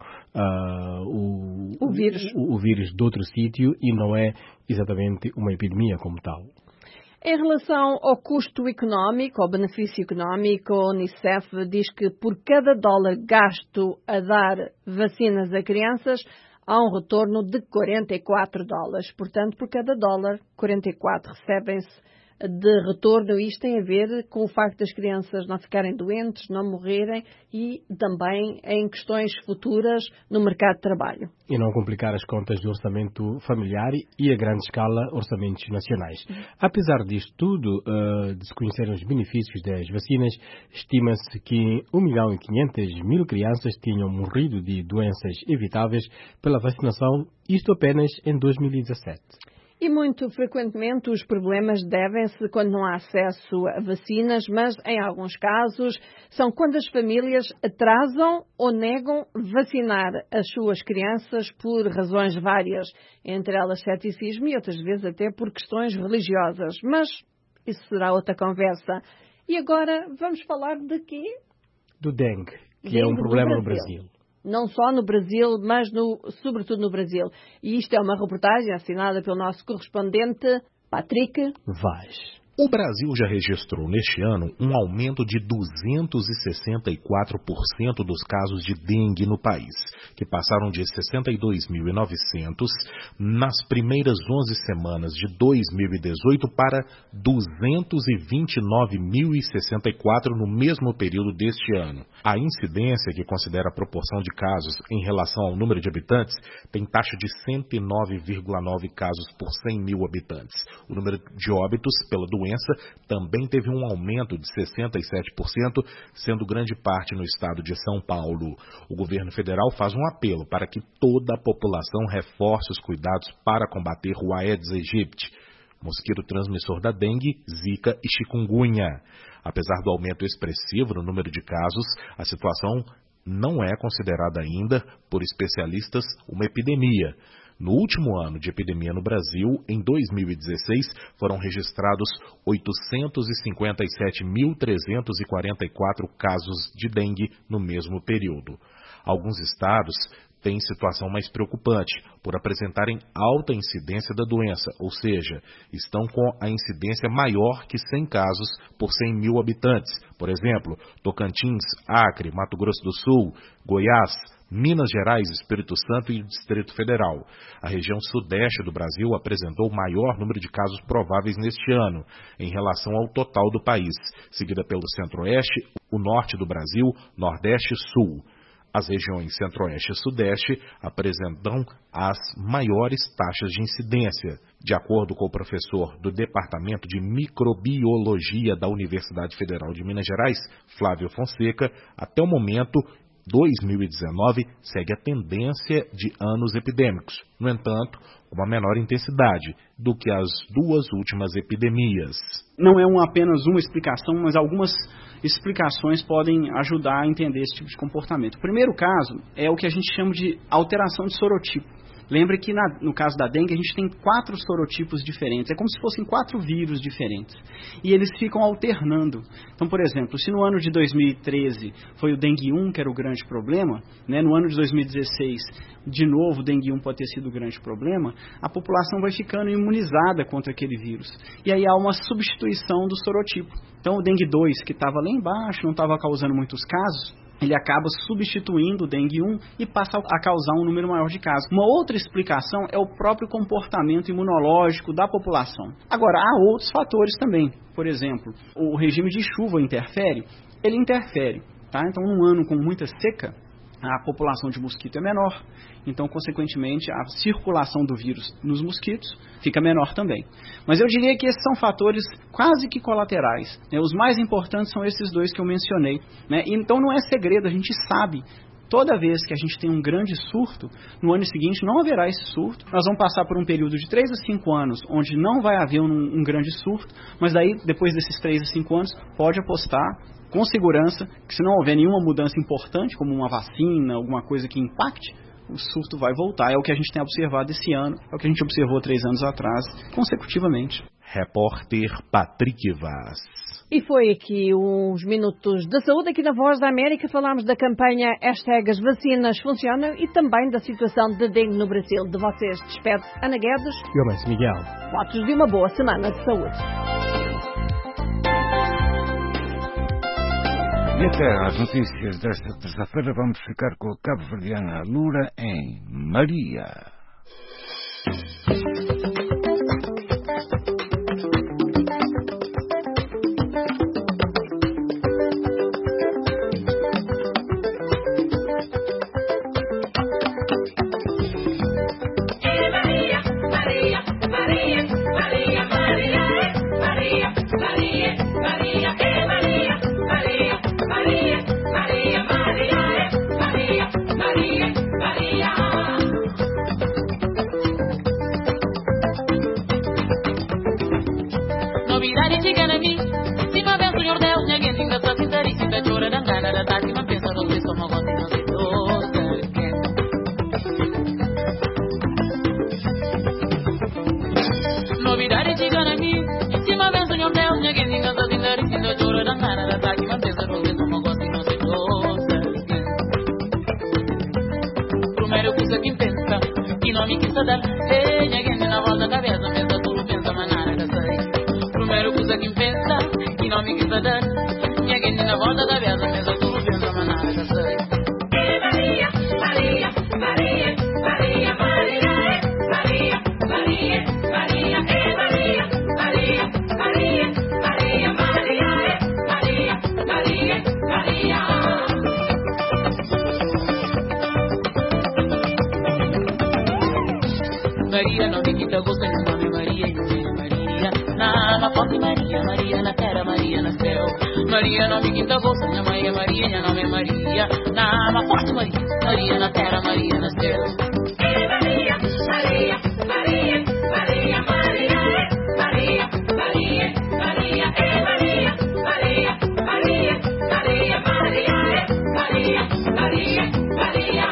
o vírus de outro sítio e não é exatamente uma epidemia como tal. Em relação ao custo económico, ao benefício económico, a Unicef diz que por cada $1 gasto a dar vacinas a crianças, há um retorno de $44. Portanto, por cada $1, 44 recebem-se de retorno. Isto tem a ver com o facto das crianças não ficarem doentes, não morrerem e também em questões futuras no mercado de trabalho. E não complicar as contas do orçamento familiar e a grande escala orçamentos nacionais. Apesar disto tudo, de se conhecerem os benefícios das vacinas, estima-se que 1.500.000 crianças tinham morrido de doenças evitáveis pela vacinação, isto apenas em 2017. E muito frequentemente os problemas devem-se quando não há acesso a vacinas, mas em alguns casos são quando as famílias atrasam ou negam vacinar as suas crianças por razões várias, entre elas ceticismo e outras vezes até por questões religiosas. Mas isso será outra conversa. E agora vamos falar de quê? Do dengue, que é um problema no Brasil. Não só no Brasil, mas sobretudo no Brasil. E isto é uma reportagem assinada pelo nosso correspondente, Patrick Vaz. O Brasil já registrou neste ano um aumento de 264% dos casos de dengue no país, que passaram de 62.900 nas primeiras 11 semanas de 2018 para 229.064 no mesmo período deste ano. A incidência, que considera a proporção de casos em relação ao número de habitantes, tem taxa de 109,9 casos por 100 mil habitantes. O número de óbitos pela doença também teve um aumento de 67%, sendo grande parte no estado de São Paulo. O governo federal faz um apelo para que toda a população reforce os cuidados para combater o Aedes aegypti, mosquito transmissor da dengue, zika e chikungunya. Apesar do aumento expressivo no número de casos, a situação não é considerada ainda, por especialistas, uma epidemia. No último ano de epidemia no Brasil, em 2016, foram registrados 857.344 casos de dengue no mesmo período. Alguns estados têm situação mais preocupante, por apresentarem alta incidência da doença, ou seja, estão com a incidência maior que 100 casos por 100 mil habitantes. Por exemplo, Tocantins, Acre, Mato Grosso do Sul, Goiás, Minas Gerais, Espírito Santo e Distrito Federal. A região sudeste do Brasil apresentou o maior número de casos prováveis neste ano, em relação ao total do país, seguida pelo Centro-Oeste, o Norte do Brasil, Nordeste e Sul. As regiões Centro-Oeste e Sudeste apresentam as maiores taxas de incidência. De acordo com o professor do Departamento de Microbiologia da Universidade Federal de Minas Gerais, Flávio Fonseca, até o momento, 2019 segue a tendência de anos epidêmicos, no entanto, com uma menor intensidade do que as duas últimas epidemias. Não é apenas uma explicação, mas algumas explicações podem ajudar a entender esse tipo de comportamento. O primeiro caso é o que a gente chama de alteração de sorotipo. Lembre que no caso da dengue a gente tem 4 sorotipos diferentes, é como se fossem 4 vírus diferentes, e eles ficam alternando. Então, por exemplo, se no ano de 2013 foi o dengue 1 que era o grande problema, né, no ano de 2016, de novo, o dengue 1 pode ter sido o grande problema, a população vai ficando imunizada contra aquele vírus, e aí há uma substituição do sorotipo. Então, o dengue 2, que estava lá embaixo, não estava causando muitos casos, ele acaba substituindo o dengue 1 e passa a causar um número maior de casos. Uma outra explicação é o próprio comportamento imunológico da população. Agora, há outros fatores também. Por exemplo, o regime de chuva interfere? Ele interfere. Tá? Então, num ano com muita seca, a população de mosquito é menor, então, consequentemente, a circulação do vírus nos mosquitos fica menor também. Mas eu diria que esses são fatores quase que colaterais, né? Os mais importantes são esses 2 que eu mencionei, né? Então, não é segredo, a gente sabe. Toda vez que a gente tem um grande surto, no ano seguinte não haverá esse surto. Nós vamos passar por um período de 3 a 5 anos, onde não vai haver um grande surto, mas daí, depois desses 3 a 5 anos, pode apostar com segurança que se não houver nenhuma mudança importante, como uma vacina, alguma coisa que impacte, o surto vai voltar. É o que a gente tem observado esse ano, é o que a gente observou 3 anos atrás, consecutivamente. Repórter Patrick Vaz. E foi aqui uns minutos de saúde. Aqui na Voz da América falámos da campanha #As Vacinas Funcionam e também da situação de dengue no Brasil. De vocês despede Ana Guedes e Horácio Miguel. Votos de uma boa semana de saúde. E até às notícias desta terça-feira vamos ficar com a cabo-verdiana Lura em Maria. Maria, nome que dá gosto, meu nome é Maria, e nome é Maria. Na forte Maria, Maria na terra, Maria no céu. Maria, nome que dá gosto, minha mãe é Maria, minha nome é Maria. Na forte Maria, Maria na terra, Maria no céu. Maria, Maria, Maria, Maria, Maria, Maria, Maria, Maria, Maria, Maria, Maria, Maria, Maria, Maria, Maria.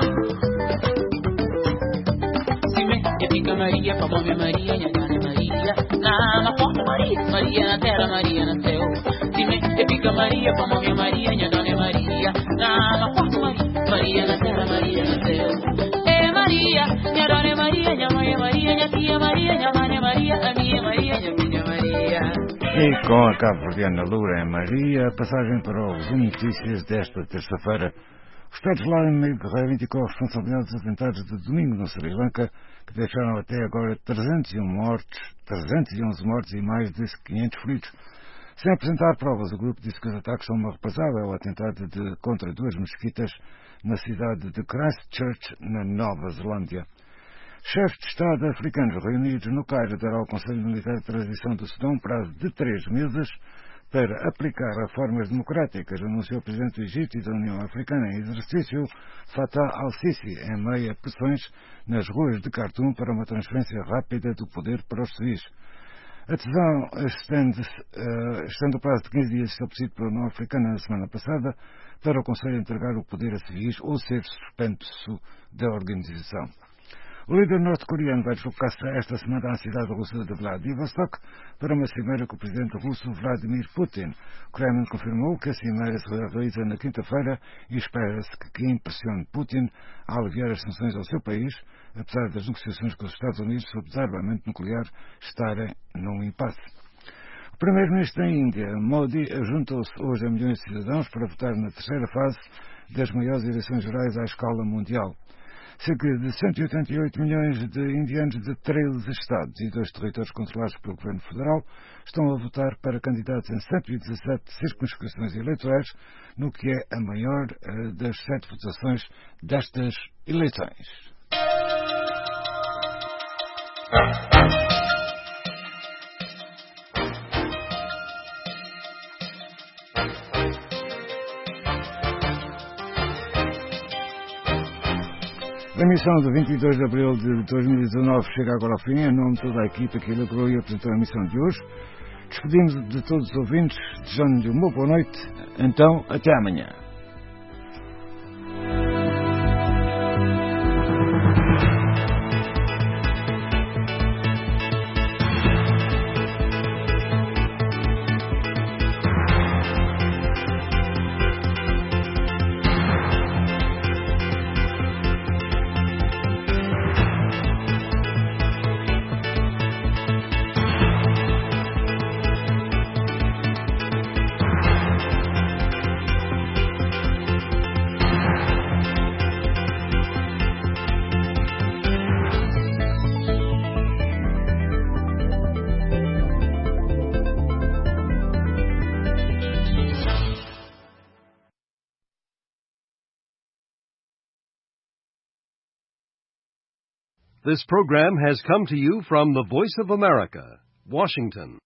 Maria, pra Maria, minha Dona Maria, na porta Maria, Maria na terra, Maria no céu. Dime, fica Maria, pra Maria, minha Dona Maria, na porta Maria, Maria na terra, Maria no céu. É Maria, minha Dona Maria, minha mãe é Maria, minha tia Maria, minha mãe é Maria, a minha Maria, minha filha Maria. E com a cabo-verdiana Lura em Maria, passagem para o resumo notícias desta terça-feira. Os pés lá em meio Correia indicou a responsabilidade dos atentados de domingo no Sri Lanka, que deixaram até agora 311 mortes e mais de 500 feridos. Sem apresentar provas, o grupo disse que os ataques são uma represália ao atentado contra 2 mesquitas na cidade de Christchurch, na Nova Zelândia. Chefes de Estado africanos reunidos no Cairo dará ao Conselho Militar de Transição do Sudão um prazo de 3 meses para aplicar reformas democráticas, anunciou o Presidente do Egito e da União Africana em exercício, Fattah al-Sisi, em meio a pressões nas ruas de Khartoum para uma transferência rápida do poder para os civis. A decisão estende o prazo de 15 dias estabelecido pela União Africana na semana passada para o Conselho entregar o poder a civis ou ser suspenso da organização. O líder norte-coreano vai deslocar-se esta semana à cidade russa de Vladivostok para uma cimeira com o presidente russo Vladimir Putin. O Kremlin confirmou que a cimeira se realiza na quinta-feira e espera-se que impressione Putin a aliviar as sanções ao seu país, apesar das negociações com os Estados Unidos sobre desarmamento nuclear estarem num impasse. O primeiro-ministro da Índia, Modi, juntou-se hoje a milhões de cidadãos para votar na terceira fase das maiores eleições gerais à escala mundial. Cerca de 188 milhões de indianos de 13 estados e 2 territórios controlados pelo governo federal estão a votar para candidatos em 117 circunscrições eleitorais, no que é a maior das 7 votações destas eleições. A emissão de 22 de abril de 2019 chega agora ao fim. Em nome de toda a equipa que elaborou e apresentou a emissão de hoje, despedimos de todos os ouvintes, desejando-lhe uma boa noite. Então, até amanhã. This program has come to you from the Voice of America, Washington.